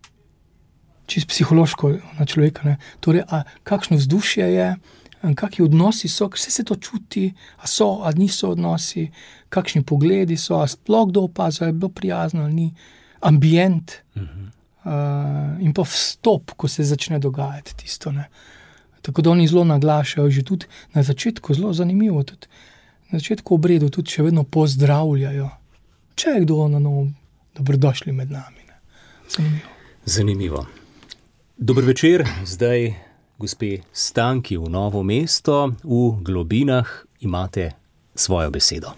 C: Čisto psihološko na človeka. Ne? Torej, a kakšno vzdušje je, kakšni odnosi so, vse se to čuti, a so, a niso odnosi, kakšni pogledi so, a sploh kdo opazuje, je bilo prijazno ali ni, ambient uh-huh. uh, in pa vstop, ko se začne dogajati tisto, ne. Tako da oni zelo naglašajo, že tudi na začetku, zelo zanimivo, tudi na začetku obredu tudi še vedno pozdravljajo. Če je kdo na novo, dobrodošli med nami. Ne? Zanimivo.
B: Zanimivo. Dober večer, zdaj gospe Stanki v Novo mesto, v Globinah imate svojo besedo.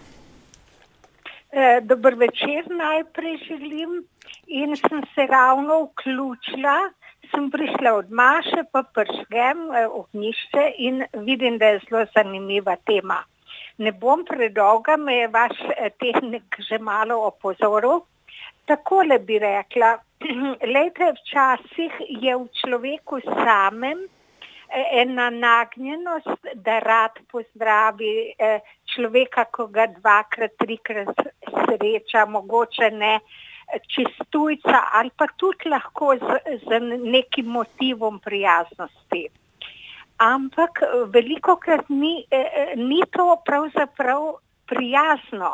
F: E, dober večer najprej želim in sem se ravno vključila. Sem prišla od Maše, pa pržgem ognjišče in vidim, da je zelo zanimiva tema. Ne bom predolga, me je vaš tehnik že malo opozoril. Takole bi rekla, lejte, včasih je v človeku samem ena nagnjenost, da rad pozdravi človeka, ko ga dvakrat, trikrat sreča, mogoče ne čistujca ali pa tudi lahko z, z nekim motivom prijaznosti. Ampak velikokrat ni, ni to pravzaprav prijazno.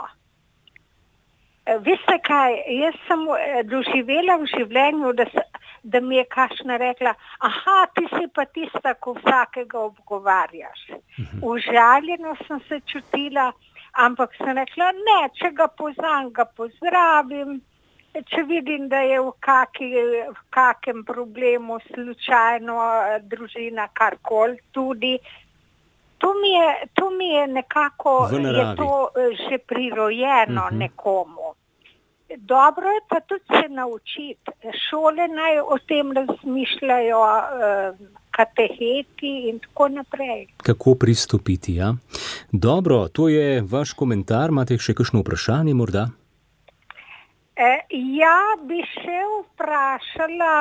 F: Veste kaj, jaz sem doživela v življenju, da, se, da mi je kakšna rekla, aha, ti si pa tista, ko vsakega obgovarjaš. Užaljeno sem se čutila, ampak sem rekla, ne, če ga poznam, ga pozdravim, če vidim, da je v, kaki, v kakem problemu slučajno družina, karkoli tudi. To mi je, to mi je nekako, je to že prirojeno uh-huh. nekomu. Dobro je pa tudi se naučiti. Šole naj o tem razmišljajo, kateheti in tako naprej.
B: Kako pristopiti, ja? Dobro, to je vaš komentar. Imate še kakšno vprašanje morda?
F: E, ja, bi še vprašala,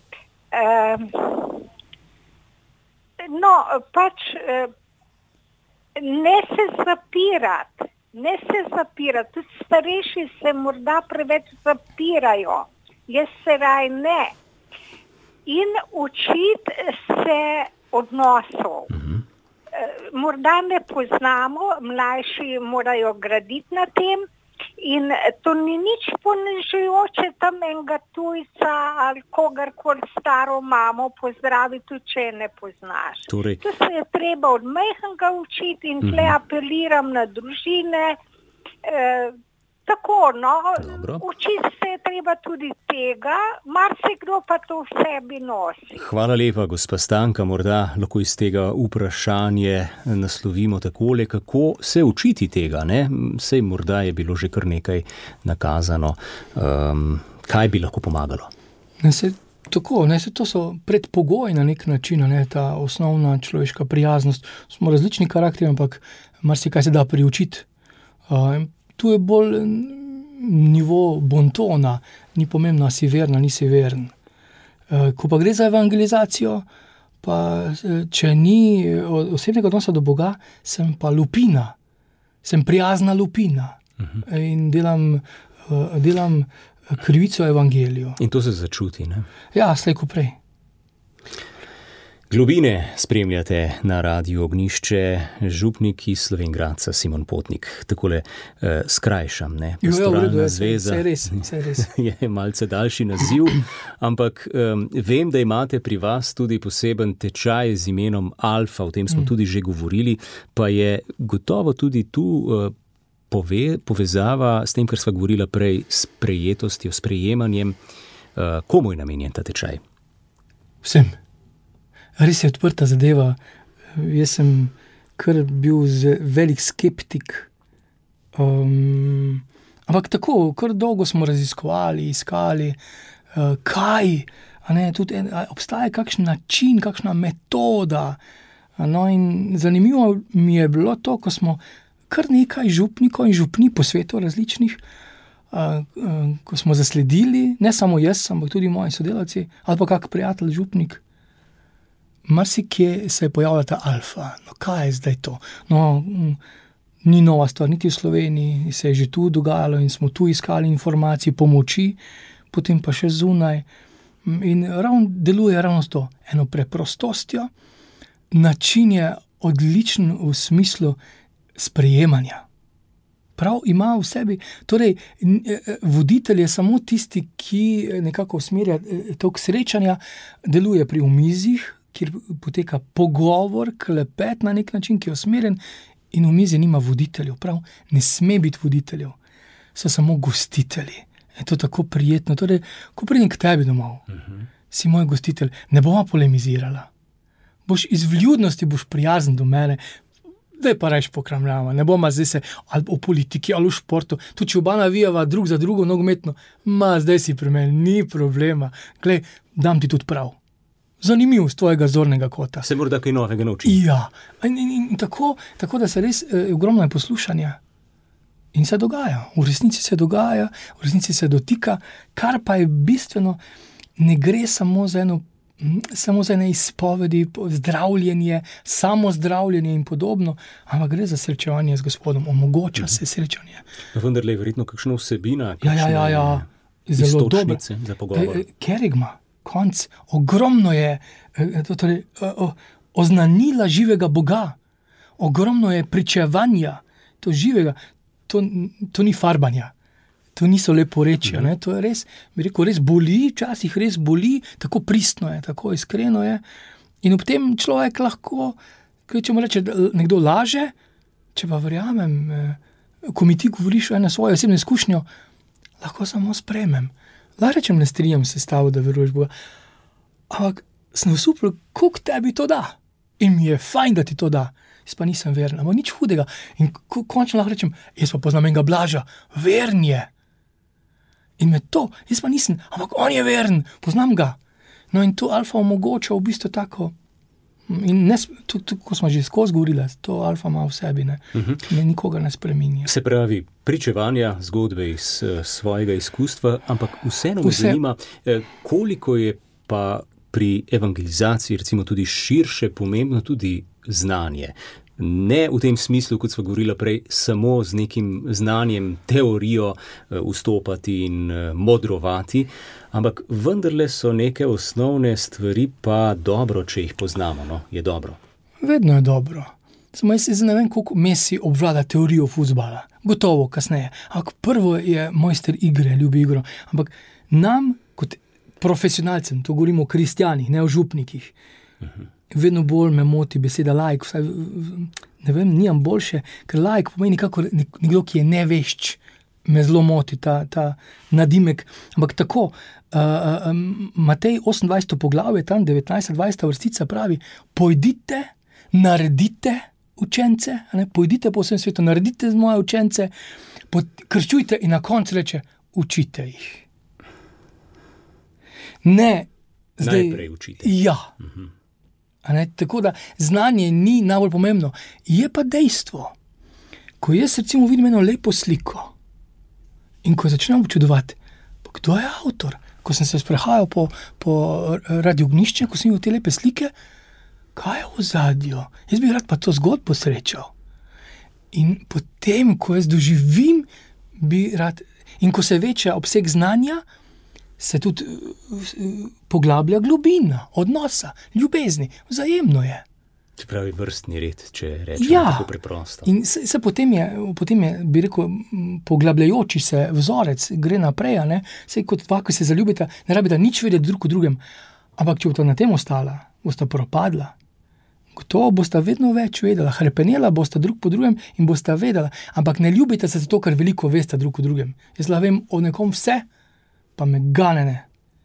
F: e, no, pač, e, ne se zapirati, ne se zapirati, tudi starejši se morda preveč zapirajo, jaz se raj ne. In učiti se odnosov. Mhm. Morda ne poznamo, mlajši morajo graditi na tem in to ni nič ponižujoče tam enega tujca ali kogarkoli staro mamo pozdraviti, tudi če je ne poznaš.
B: Torej...
F: To se je treba od majhnega učiti in tle apeliram na družine. Eh, tako, no,
B: Dobro.
F: Učiti se je treba tudi tega, marsikdo pa to v sebi nosi.
B: Hvala lepa, gospa Stanka, morda lahko iz tega vprašanje naslovimo takole, kako se učiti tega, ne? Sej morda je bilo že kar nekaj nakazano. Um, kaj bi lahko pomagalo?
C: Ne, se, tako, ne, se to so predpogoji na nek način, ne, ta osnovna človeška prijaznost. Smo različni karakteri, ampak marsikaj se da priučiti. Uh, Tu je bolj nivo bontona, ni pomembno, si verna, nisi veren. Ko pa gre za evangelizacijo, pa če ni osebnega odnosa do Boga, sem pa lupina, sem prijazna lupina uh-huh. in delam, delam krivico evangeliju.
B: In to se začuti, ne?
C: Ja, slej ko prej.
B: Globine spremljate na Radiu Ognjišče, župnik iz Slovenj Gradca Simon Potnik. Takole eh, skrajšam, ne? Pastoralna zveza.
C: Se res, se res.
B: Je malce daljši naziv, ampak um, vem, da imate pri vas tudi poseben tečaj z imenom Alfa, o tem smo mm. tudi že govorili, pa je gotovo tudi tu uh, pove, povezava s tem, kar sva govorila prej, s prejetostjo, s prejemanjem. Uh, komu je namenjen ta tečaj?
C: Vsem. Res je odprta zadeva. Jaz sem kar bil velik skeptik. Um, ampak tako, kar dolgo smo raziskovali, iskali, uh, kaj, a ne, tudi en, a obstaja kakšen način, kakšna metoda. No, in zanimivo mi je bilo to, ko smo kar nekaj župnikov in župni po svetu različnih, uh, uh, ko smo zasledili, ne samo jaz, ampak tudi moji sodelavci, ali pa kak prijatelj župnik, marsikje se je pojavila ta alfa. No, kaj je zdaj to? No, ni nova stvar, niti v Sloveniji, se je že tu dogajalo in smo tu iskali informacije, pomoči, potem pa še zunaj. In ravno deluje ravno to, eno preprostostjo, način je odličen v smislu sprejemanja. Prav ima v sebi, torej voditelj je samo tisti, ki nekako usmerja tok srečanja, deluje pri omizjih, kjer poteka pogovor, klepet na nek način, ki je usmerjen in v mizi nima voditeljev, prav ne sme biti voditeljev, so samo gostitelji. Je to tako prijetno, torej, ko pridem k tebi domov, uh-huh. si moj gostitelj, ne bova polemizirala, boš iz vljudnosti, boš prijazen do mene, daj pa reš pokramljava, ne boma zdaj se ali o politiki, ali o športu, tudi če oba navijava drug za drugo nogometno, ma zdaj si pri meni, ni problema, glej, dam ti tudi prav. zanimiv z tvojega zornega kota.
B: Se morda kaj novega nauči.
C: Ja, in, in, in tako, tako, da se res eh, ogromno je poslušanja. In se dogaja, v resnici se dogaja, v resnici se dotika, kar pa je bistveno, ne gre samo za eno, samo za ene izpovedi, zdravljenje, samo zdravljenje in podobno, ampak gre za srečevanje z Gospodom, omogoča se srečanje.
B: Vendar je verjetno kakšna vsebina,
C: Ja, ja, ja, ja. Zelo dobro.
B: istočnice za pogovor.
C: E, e, Kerigma, konc, ogromno je e, to, torej, o, o, oznanila živega Boga, ogromno je pričevanja, to živega, to, to ni farbanja, to niso leporečja, ne, to je res, bi rekel, res boli, včasih res boli, tako pristno je, tako iskreno je, in ob tem človek lahko, kaj če mu reče, da nekdo laže, če pa verjamem, eh, ko mi ti govoriš o eno svojo osebno izkušnjo, lahko samo sprejmem. Lahko rečem, ne strinjam se s tabo, da veruješ Boga, ampak sem super, koliko tebi to da, in mi je fajn, da ti to da. Jaz pa nisem veren, ampak nič hudega. In ko, končno lahko rečem, jaz pa poznam enega Blaža, veren je. In me to, jaz pa nisem, ampak on je veren, poznam ga. No in to alfa omogoča v bistvu tako, in ne, to, to, ko smo že skozi govorili, to alfa ima v sebi, ne, uh-huh. ne nikoga ne spreminja.
B: Se pravi, pričevanja, zgodbe iz uh, svojega izkustva, ampak vseeno me
C: Vse-
B: zanima, eh, koliko je pa pri evangelizaciji, recimo tudi širše, pomembno tudi znanje. Ne v tem smislu, kot smo govorili prej, samo z nekim znanjem, teorijo eh, vstopati in eh, modrovati, ampak vendarle so neke osnovne stvari pa dobro, če jih poznamo, no, je dobro.
C: Vedno je dobro. Samo jaz zdaj ne vem, koliko Messi obvlada teorijo fuzbala. Gotovo kasneje. Ampak prvo je mojster igre, ljubi igro. Ampak nam, kot profesionalcem, to govorimo o kristjanih, ne o župnikih, uh-huh. vedno bolj me moti beseda laik, vsaj, ne vem, nimam boljše, ker laik pomeni kakor nekdo, ki je nevešč, me zelo moti ta, ta nadimek. Ampak tako, uh, um, Matej osemindvajseto poglavje, tam devetnajsta dvajseta vrstica pravi, pojdite, naredite učence, a ne, pojdite po vsem svetu, naredite z moje učence, krščujte in na koncu reče, učite jih. Ne, zdaj,
B: Najprej učite.
C: Ja. Uh-huh. A ne, tako da znanje ni najbolj pomembno. Je pa dejstvo, ko jaz recimo vidim eno lepo sliko in ko začnem občudovati, pa kdo je avtor? Ko sem se sprehajal po, po Radio Ognjišče, ko sem videl te lepe slike, kaj je v ozadju? Jaz bi rad pa to zgodbo srečal. In potem, ko jaz doživim, bi rad, in ko se veča obseg znanja, se tudi poglablja globina odnosa, ljubezni, vzajemno je.
B: Se pravi vrstni red, če rečemo
C: Ja.
B: tako preprosto.
C: In se, se potem, je, potem je, bi rekel, m, poglabljajoči se vzorec, gre naprej, a ne? Sej kot dva, ko se zaljubita, ne rabita nič vedeti drug o drugem, ampak če bosta na tem ostala, bosta propadla. Gotovo bosta vedno več vedela, hrepenela bosta drug po drugem in bosta vedela, ampak ne ljubite se zato, ker veliko veste drug o drugem. Jaz lahko vem o nekom vse, pa me gane ne.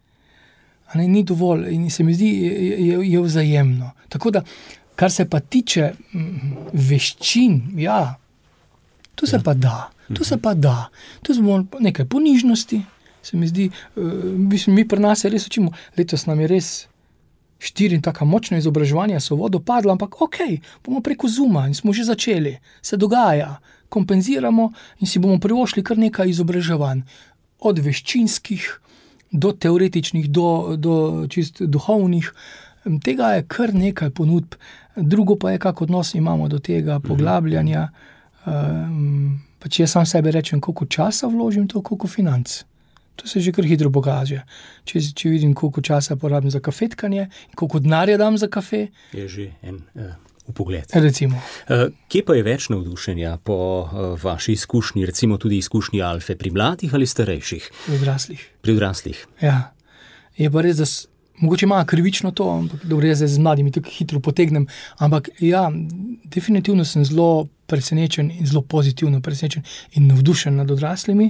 C: A ne, ni dovolj in se mi zdi, je, je, je vzajemno. Tako da, kar se pa tiče mm, veščin, ja, to se ja. pa da, to se pa da. To je nekaj ponižnosti, se mi zdi, uh, mi pri nas je res učimo, letos nam je res štiri taka močna izobraževanja so vodo padla, ampak ok, bomo preko Zooma in smo že začeli, se dogaja, kompenziramo in si bomo privošli kar nekaj izobraževanj. Od veščinskih do teoretičnih, do, do čist duhovnih. Tega je kar nekaj ponudb. Drugo pa je, kak odnos imamo do tega poglabljanja. Um, pa če jaz sam sebe rečem, koliko časa vložim, to koliko financ. To se že kar hitro pokaže. Če, če vidim, koliko časa porabim za kafetkanje in koliko denarja dam za kafe.
B: Je že en uh, upogled.
C: Recimo.
B: Uh, kje pa je več navdušenja po uh, vaši izkušnji, recimo tudi izkušnji Alfe, pri mladih ali starejših?
C: Pri odraslih.
B: Pri odraslih.
C: Ja. Je pa res, da s, mogoče malo krivično to, ampak dobro, jaz z mladimi tako hitro potegnem, ampak ja, definitivno sem zelo presenečen in zelo pozitivno presenečen in navdušen nad odraslimi.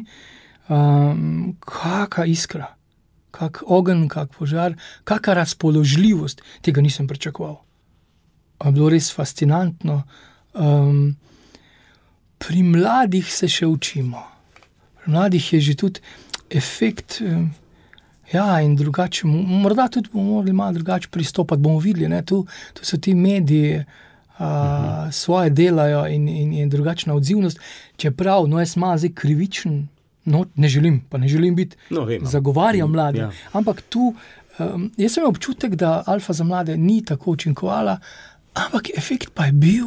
C: Um, kaka iskra, kak ogenj, kak požar, kaka razpoložljivost, tega nisem pričakoval. Je bilo res fascinantno. Um, pri mladih se še učimo. Pri mladih je že tudi efekt, um, Ja, in drugače, morda tudi bomo morali malo drugače pristopati, bomo videli, ne, tu, tu so ti mediji, uh, uh-huh. svoje delajo in, in, in drugačna odzivnost, čeprav, no, jaz malo zdaj krivičen, no, ne želim, pa ne želim biti,
B: no, vem,
C: zagovarjam mlade,
B: ja.
C: ampak tu, um, jaz sem imel občutek, da Alfa za mlade ni tako učinkovala, ampak efekt pa je bil.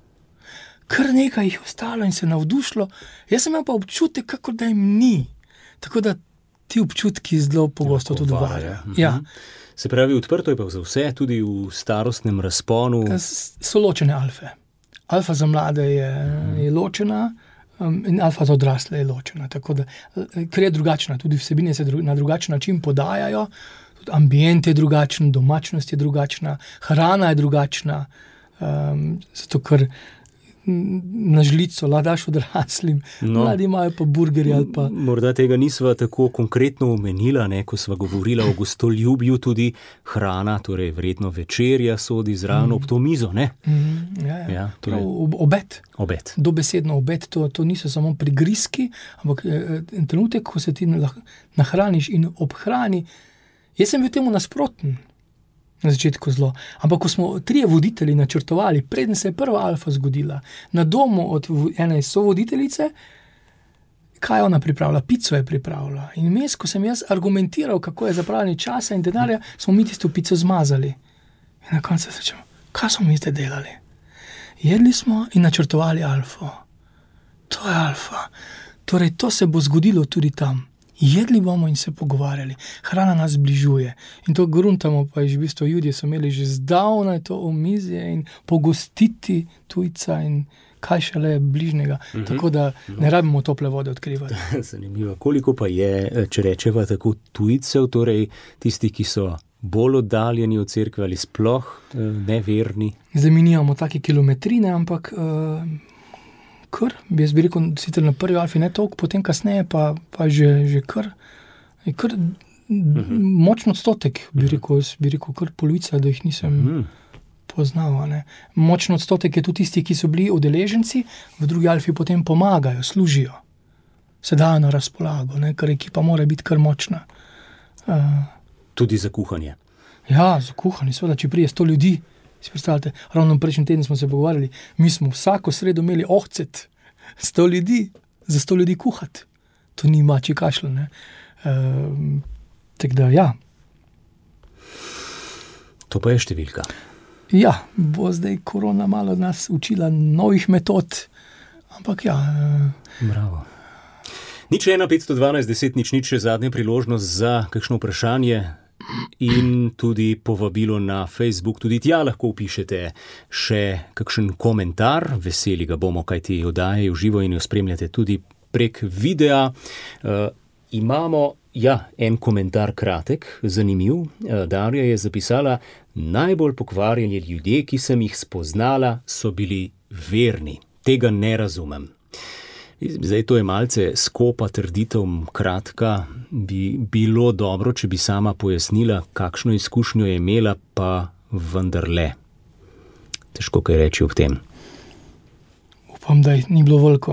C: Kar nekaj jih ostalo in se navdušilo, jaz sem imel pa občutek, kako da jim ni. Tako da ti občutki zelo pogosto tudi varajo. Ja.
B: Se pravi, odprto je pa za vse, tudi v starostnem razponu?
C: So ločene alfe. Alfa za mlade je, je ločena um, in alfa za odrasle je ločena. Tako da, ker je drugačna, tudi vsebine se dru, na drugačen način podajajo, tudi ambient je drugačen, domačnost je drugačna, hrana je drugačna, um, zato ker na žlico ladaš odraslim, no, mladi imajo pa burgerji ali pa...
B: Morda tega nisva tako konkretno omenila, ne, ko sva govorila o gostoljubju, tudi hrana, torej verjetno večerja sodi zraven mm. ob to mizo, ne?
C: Mm, ja, ja.
B: Ja, torej...
C: Obed.
B: Obed.
C: Dobesedno obed, to, to niso samo prigrizki, ampak en trenutek, ko se ti nahraniš in obhrani, jaz sem bil temu nasproten. Na začetku zelo. Ampak ko smo trije voditelji načrtovali, preden se je prva alfa zgodila, na domu od ene sovoditeljice, kaj ona pripravila? Pico je pripravila. In mes, ko sem jaz argumentiral, kako je zapravljanje časa in denarja, smo mi tisto pico zmazali. In na koncu se rečemo, kaj smo mi zdaj delali? Jedli smo in načrtovali alfo. To je alfa. Torej, to se bo zgodilo tudi tam. Jedli bomo in se pogovarjali. Hrana nas zbližuje. In to gruntamo, pa je že v bistvu ljudje so imeli že zdavnaj to omizje in pogostiti tujca in kaj šele bližnjega. Uh-huh. Tako da ne rabimo tople vode odkrivati.
B: Zanimivo. Koliko pa je, če rečeva tako, tujcev, torej tisti, ki so bolj oddaljeni od cerkve ali sploh neverni?
C: Zdaj mi nimamo take kilometrine, ampak... Uh, kar, jaz bi rekel, sicer na prvi alfi ne toliko, potem kasneje pa, pa že, že kar, kar uh-huh. močen odstotek, bi rekel, bi rekel, kar polovica, da jih nisem uh-huh. poznal. Ne. Močen odstotek je tudi tisti, ki so bili udeleženci, v drugi alfi potem pomagajo, služijo, se dajo na razpolago, ne, ker ekipa mora biti kar močna. Uh,
B: tudi za kuhanje?
C: Ja, za kuhanje, seveda, če prije sto ljudi, si predstavljate, ravno prejšnji teden smo se pogovarjali, mi smo vsako sredo imeli ohcet, sto ljudi, za sto ljudi kuhati. To ni mači kašlja, ne. E, tako da, ja.
B: To pa je številka.
C: Ja, bo zdaj korona malo nas učila novih metod, ampak ja. E,
B: Bravo. Nič ena, petsto dvanajst, deset, nič, nič, še zadnja priložnost za kakšno vprašanje in tudi povabilo na Facebook. Tudi tja lahko upišete še kakšen komentar. Veseli ga bomo, kaj ti oddaje v živo in jo spremljate tudi prek videa. Uh, imamo, ja, en komentar kratek, zanimiv. Uh, Darja je zapisala, najbolj pokvarjeni ljudje, ki sem jih spoznala, so bili verni. Tega ne razumem. Zdaj, to je malce skopa trditev, kratka, bi bilo dobro, če bi sama pojasnila, kakšno izkušnjo je imela, pa vendarle. Težko kaj reči ob tem.
C: Upam, da ni bilo veliko.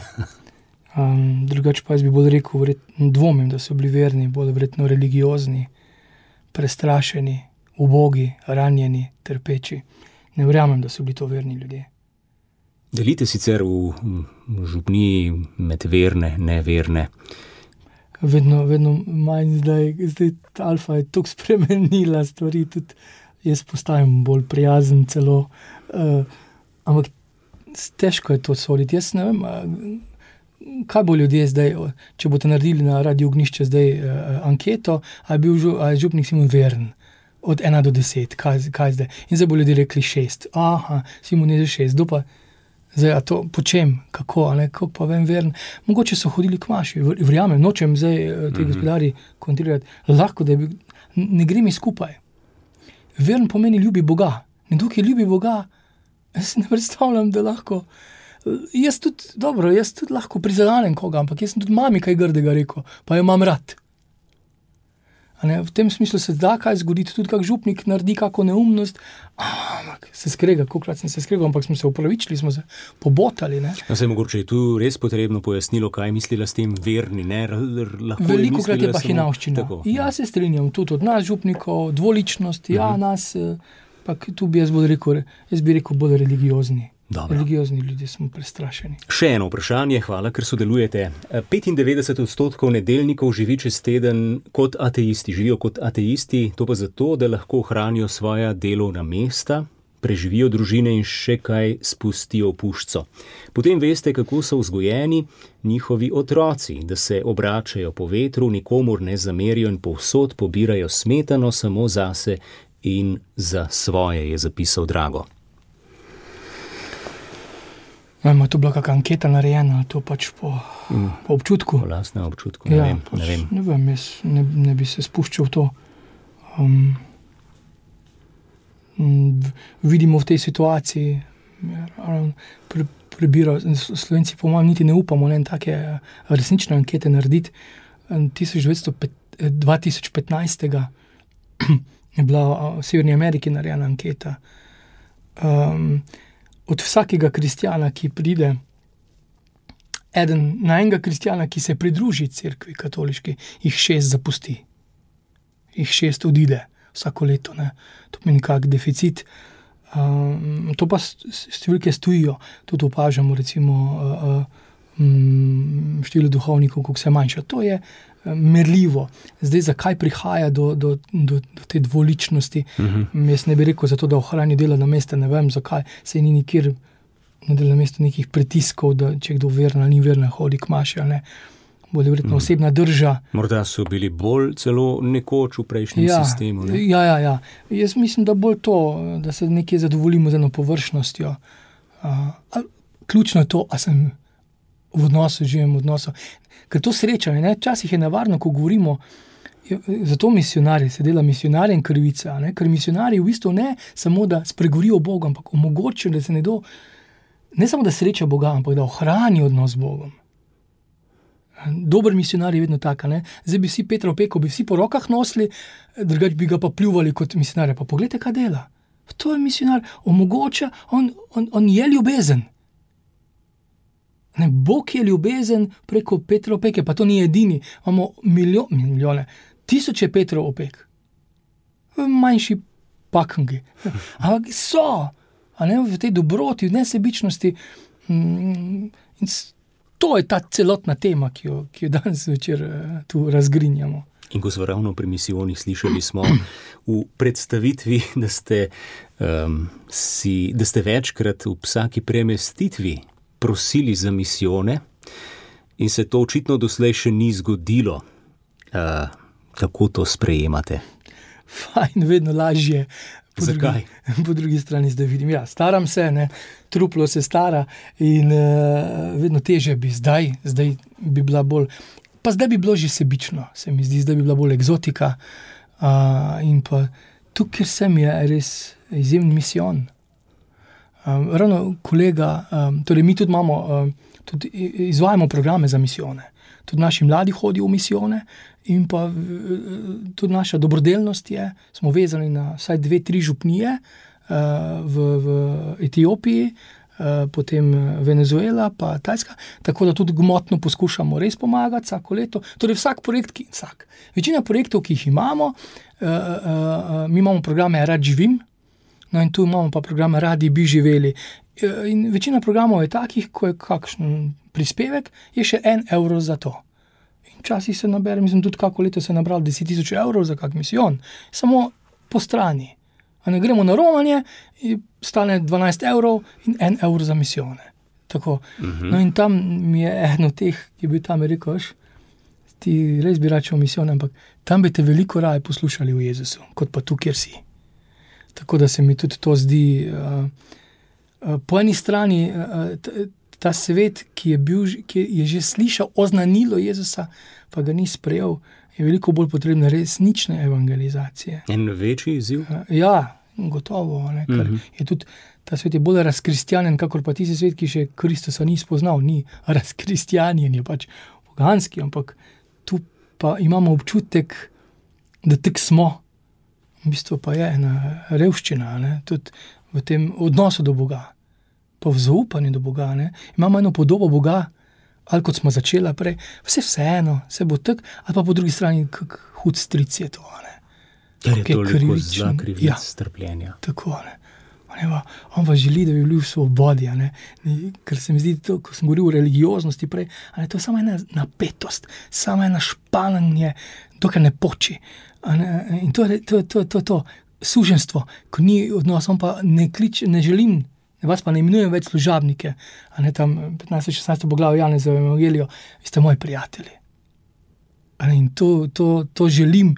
C: um, drugače pa jaz bi bolj rekel, verjetno dvomim, da so bili verni, bolj verjetno religiozni, prestrašeni, ubogi, ranjeni, trpeči. Ne verjamem, da so bili to verni ljudje.
B: Delite sicer v, v župniji med verne, neverne?
C: Vedno, vedno manj zdaj, zdaj alfa je toliko spremenila stvari, tudi jaz postajam bolj prijazen celo, uh, ampak težko je to soditi. Jaz ne vem, uh, kaj bo ljudje zdaj, če boste naredili na Radio Ognjišče zdaj uh, anketo, a je bil a je župnik Simon veren? Od ena do deset, kaj, kaj zdaj? In zdaj bo ljudi rekli šest. Aha, Simon je že šest, dopa zdaj, a to počem, kako, a ne, kako pa vem veren. Mogoče so hodili k maši, verjamem, nočem zdaj te mm-hmm. gospodari kontrirati, lahko, da je bil, ne gre mi skupaj. Veren pomeni ljubi Boga. Nekdo, ki ljubi Boga, jaz ne predstavljam, da lahko, jaz tudi, dobro, jaz tudi lahko prizadanem koga, ampak jaz sem tudi mami kaj grdega rekel, pa jo imam rad. A ne, v tem smislu se da kaj zgoditi, tudi kak župnik naredi kako neumnost, a, ampak se skrega, kolikrat sem se skregal, ampak smo se upravičili, smo se pobotali. Ne.
B: No, se mogoče je tu res potrebno pojasnilo, kaj mislila s tem verni, ne?
C: Veliko krat je pa hinavščina. Ja, se strinjam, tudi od nas župnikov, dvoličnost, ja, uh-huh. nas, pa tu bi jaz bolj rekel, jaz bi rekel bolj religiozni. Dobro. Religiozni ljudje smo prestrašeni.
B: Še eno vprašanje, hvala, ker sodelujete. petindevetdeset odstotkov nedeljnikov živi čez teden kot ateisti, živijo kot ateisti, to pa zato, da lahko ohranijo svoja delovna mesta, preživijo družine in še kaj spustijo v puščo. Potem veste, kako so vzgojeni njihovi otroci, da se obračajo po vetru, nikomur ne zamerijo in povsod pobirajo smetano samo zase in za svoje, je zapisal Drago.
C: Vemo, to je bila kakšna anketa narejena, to pač po, mm. po občutku.
B: Po lastnem občutku, ne,
C: ja,
B: vem,
C: pač,
B: ne vem.
C: Ne vem, jaz ne, ne bi se spuščal v to. Um, vidimo v tej situaciji, pre, prebiro, Slovenci po mojem niti ne upamo, ne, take resnične ankete narediti. dva tisoč petnajst je bila v Severni Ameriki narejena anketa. Um, Od vsakega kristjana, ki pride, eden na enega kristjana, ki se pridruži cerkvi katoliški, jih šest zapusti. Jih šest odide vsako leto. Ne. To pomeni kak deficit. Um, to pa številke stojijo. Tudi opažamo recimo uh, um, število duhovnikov, kako se manjša. To je merljivo. Zdaj, zakaj prihaja do, do, do, do te dvoličnosti? Uh-huh. Jaz ne bi rekel zato, da ohrani delovna mesta, ne vem, zakaj se ni nikjer na delovnem mestu nekih pritiskov, da če kdo verna, ni verna, hodi k maši, ali ne. Bolje verjetno uh-huh. osebna drža.
B: Morda so bili bolj celo nekoč v prejšnjem
C: ja,
B: sistemu. Ne?
C: Ja, ja, ja. Jaz mislim, da bolj to, da se nekje zadovoljimo z eno površnostjo. Uh, ključno je to, a sem v odnosu, živim v odnosu. Ker to srečanje, ne, časih je nevarno, ko govorimo, zato misionarji, se dela misionarje in krivica, ne, ker misionarji v bistvu ne samo, da spregovorijo Boga, ampak omogočijo, da se ne do, ne samo, da sreča Boga, ampak da ohrani odnos z Bogom. Dober misionar je vedno taka, ne, zdaj bi vsi Petra Opeko, bi vsi po rokah nosili, drugač bi ga pa pljuvali kot misionarja, pa pogledajte, kaj dela. To je misionar, omogoča, on, on, on je ljubezen. Ne, Bog je ljubezen preko Petra Opeke, pa to ni edini. Imamo milijo, milijone, tisoče Petrov Opek. Manjši pakangi. Ampak so, a ne, v tej dobroti, v nesebičnosti. In to je ta celotna tema, ki jo, ki jo danes večer tu razgrinjamo.
B: In ko smo ravno pri misijonih, slišali smo v predstavitvi, da ste, um, si, da ste večkrat v vsaki premestitvi prosili za misijone in se to očitno doslej še ni zgodilo. Uh, kako to sprejemate?
C: Fajn, vedno lažje. Po
B: Zakaj?
C: Drugi, po drugi strani zdaj vidim, ja, staram se, ne, truplo se stara in uh, vedno teže bi zdaj, zdaj bi bila bolj, pa zdaj bi bilo že sebično, se mi zdi, zdaj bi bila bolj egzotika uh, in pa tu, kjer sem, je res izjemen misijon. Um, ravno kolega, um, torej mi tudi imamo, um, tudi izvajamo programe za misijone. Tudi naši mladi hodijo v misijone in pa tudi naša dobrodelnost je, smo vezani na vsaj dve, tri župnije uh, v, v Etiopiji, uh, potem Venezuela pa Tajska, tako da tudi gmotno poskušamo res pomagati vsako leto. Torej vsak projekt, ki, vsak. Večina projektov, ki jih imamo, uh, uh, uh, mi imamo programe Rad živim, no in tu imamo pa programe Radi bi živeli. In večina programov je takih, ko je kakšen prispevek, je še en evro za to. In včasih se nabere, mislim, tudi kako leto se je nabralo deset tisoč evrov za kak misijon. Samo po strani. A ne gremo na romanje, stane dvanajst evrov in en evro za misijone. Tako. Uh-huh. No in tam mi je eno teh, ki bi tam rekel, ti res bi račel misijone, ampak tam bi te veliko raje poslušali v Jezusu, kot pa tu, kjer si. Tako da se mi tudi to zdi, uh, uh, po eni strani uh, t, ta svet, ki je, bil, ki je že slišal oznanilo Jezusa, pa ga ni sprejel, je veliko bolj potrebna resnične evangelizacije.
B: En večji izziv?
C: Uh, ja, gotovo. Ne, ker uh-huh. je tudi, ta svet je bolj razkristjanen, kakor pa tisti svet, ki še Kristusa ni spoznal, ni razkristjanjen, je pač poganski, ampak tu pa imamo občutek, da tak smo. V bistvu pa je ena revščina, ne? Tudi v tem odnosu do Boga, pa v zaupanju do Boga. Ne? Imamo eno podobo Boga, ali kot smo začeli prej, vse vseeno, vse bo tak, ali pa po drugi strani kak hud stric je to. Ne?
B: Ker je toliko zla, krivic, ja, strpljenja.
C: Tako, ne. On, va, on vas želi, da bi bili v svobodi, ne. Ker se mi zdi, to, ko sem govoril o religioznosti prej, ne, to je samo ena napetost, samo ena špananje, dokaj ne poči. Ne. In to je to, to, to, to suženstvo, ko ni odnos, on pa ne kliče, ne želim, vas pa ne imenujem več služabnike, a ne tam petnajsto šestnajsto poglavje Janezove evangelijo, vi ste moji prijatelji. A ne, in to, to, to želim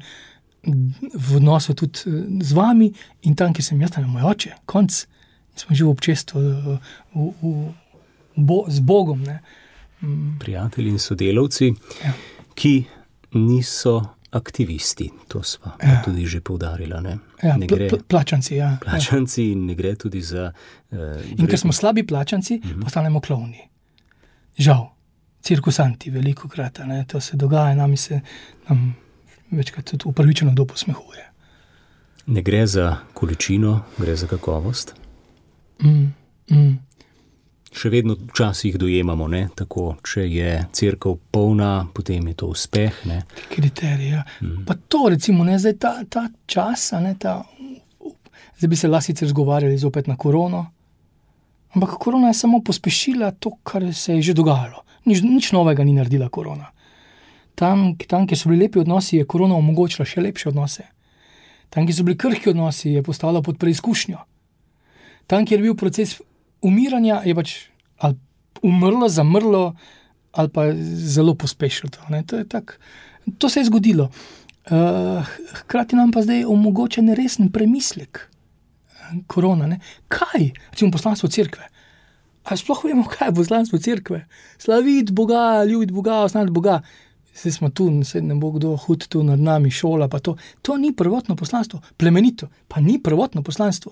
C: v odnosu tudi z vami in tam, ki sem jaz, tam je moj oče, konc. In smo že v občestvu v, v, v, bo, z Bogom. Ne.
B: Prijatelji in sodelavci, ja, ki niso aktivisti, to sva
C: ja.
B: tudi že poudarila. Ne?
C: Ja,
B: ne gre,
C: pl- plačanci, ja.
B: Plačanci in ne gre tudi za... Uh,
C: in ker smo slabi plačanci, uh-huh. postanemo klovni. Žal, cirkusanti veliko krat, ne, to se dogaja, nami se nam večkrat tudi upravičeno kdo posmehuje.
B: Ne gre za količino, gre za kakovost.
C: Mm, mm.
B: Še vedno včasih dojemamo, ne, tako, če je cerkev polna, potem je to uspeh, ne.
C: Kriterij, ja. Mm. Pa to recimo, ne, zdaj ta, ta čas, ne, ta, zdaj bi se lahko sicer zgovarjali zopet na korono, ampak korona je samo pospešila to, kar se je že dogajalo. Nič, nič novega ni naredila korona. Tam, tam, kjer so bili lepi odnosi, je korona omogočila še lepše odnose. Tam, kjer so bili krhki odnosi, je postavila pod preizkušnjo. Tam, kjer je bil proces umiranja, je pač ali umrlo, zamrlo, ali pa zelo pospešilo to. Ne? To je tak, to se je zgodilo. Uh, hkrati nam pa zdaj omogoča neresen premislek korona. Ne? Kaj? Recimo poslanstvo cerkve. Ali sploh vemo, kaj je poslanstvo cerkve? Slaviti Boga, ljubiti Boga, osnati Boga. Zdaj smo tu, ne bo kdo hud tu nad nami, šola, pa to. To ni prvotno poslanstvo, plemenito, pa ni prvotno poslanstvo.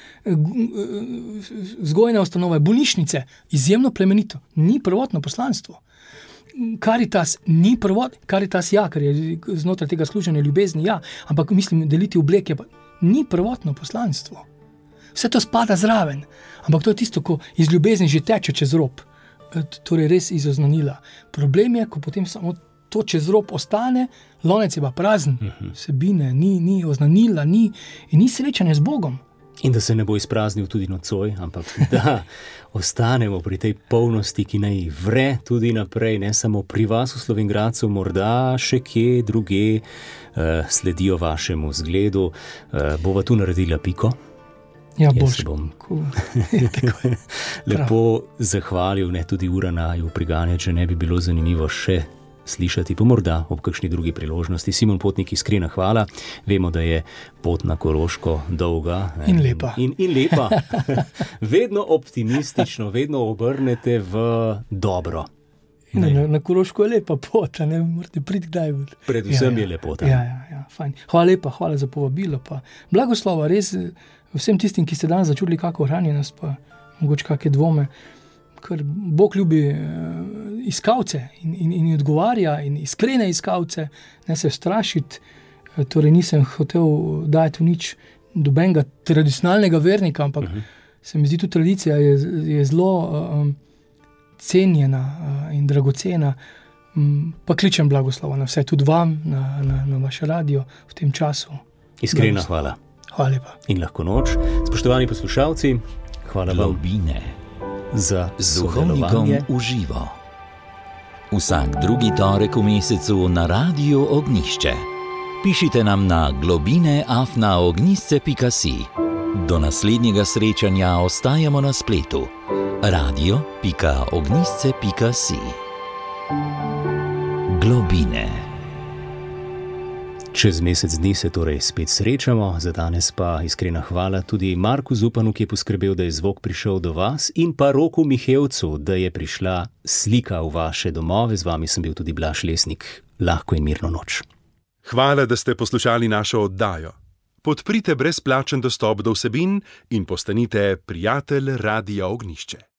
C: Vzgojne ustanove, bolnišnice, izjemno plemenito, ni prvotno poslanstvo. Karitas ni prvotno, Karitas ja, ker je znotraj tega služenja ljubezni, ja, ampak mislim, deliti obleke, pa ni prvotno poslanstvo. Vse to spada zraven, ampak to je tisto, ko iz ljubezni že teče čez rob, torej res iz oznanila. Problem je, ko potem samo to čez rob ostane, lonec je pa prazen, vsebine, ni, ni oznanila, ni, in ni srečanja z Bogom.
B: In da se ne bo izpraznil tudi nocoj, ampak da ostanemo pri tej polnosti, ki naj vre tudi naprej, ne samo pri vas v Slovenj Gradcu, morda še kje druge uh, sledijo vašemu zgledu. Uh, bova tu naredila piko.
C: Ja, boš.
B: Bom
C: Cool. Ja,
B: lepo zahvalil, ne, tudi ura naju priganja, če ne bi bilo zanimivo še slišati, pa morda ob kakšni drugi priložnosti. Simon Potnik, iskrena hvala. Vemo, da je pot na Koroško dolga. Ne?
C: In lepa.
B: In, in lepa. Vedno optimistično, vedno obrnete v dobro.
C: Na, na Koroško je lepa pot, ne morate priti kdaj.
B: Predvsem ja, ja. je lepota.
C: Ja, ja, ja, fajn. Hvala lepa, hvala za povabilo. Pa blagoslova res vsem tistim, ki ste danes začuli kako ranjenost, pa mogoče kakšne dvome. Ker Bog ljubi iskalce in, in, in odgovarja in iskrene iskalce, ne se strašiti, torej nisem hotel dajati v nič dobenega tradicionalnega vernika, ampak uh-huh. se mi zdi tudi tradicija je, je zelo um, cenjena uh, in dragocena, um, pa kličem blagoslova na vse, tudi vam, na, na, na vaš radio v tem času.
B: Iskrena hvala.
C: Hvala lepa.
B: In lahko noč. Spoštovani poslušalci, hvala vam.
A: Globine.
B: Za
A: z duhovnikom v živo. Vsak drugi torek v mesecu na Radio Ognjišče. Pišite nam na globine afna ognjišče pika si. Do naslednjega srečanja ostajamo na spletu radio pika ognjišče pika si. Globine.
B: Čez mesec dni se torej spet srečamo, za danes pa iskrena hvala tudi Marku Zupanu, ki je poskrbel, da je zvok prišel do vas, in pa Roku Mihevcu, da je prišla slika v vaše domove. Z vami sem bil tudi Blaž Lesnik. Lahko in mirno noč.
G: Hvala, da ste poslušali našo oddajo. Podprite brezplačen dostop do vsebin in postanite prijatelj Radia Ognjišče.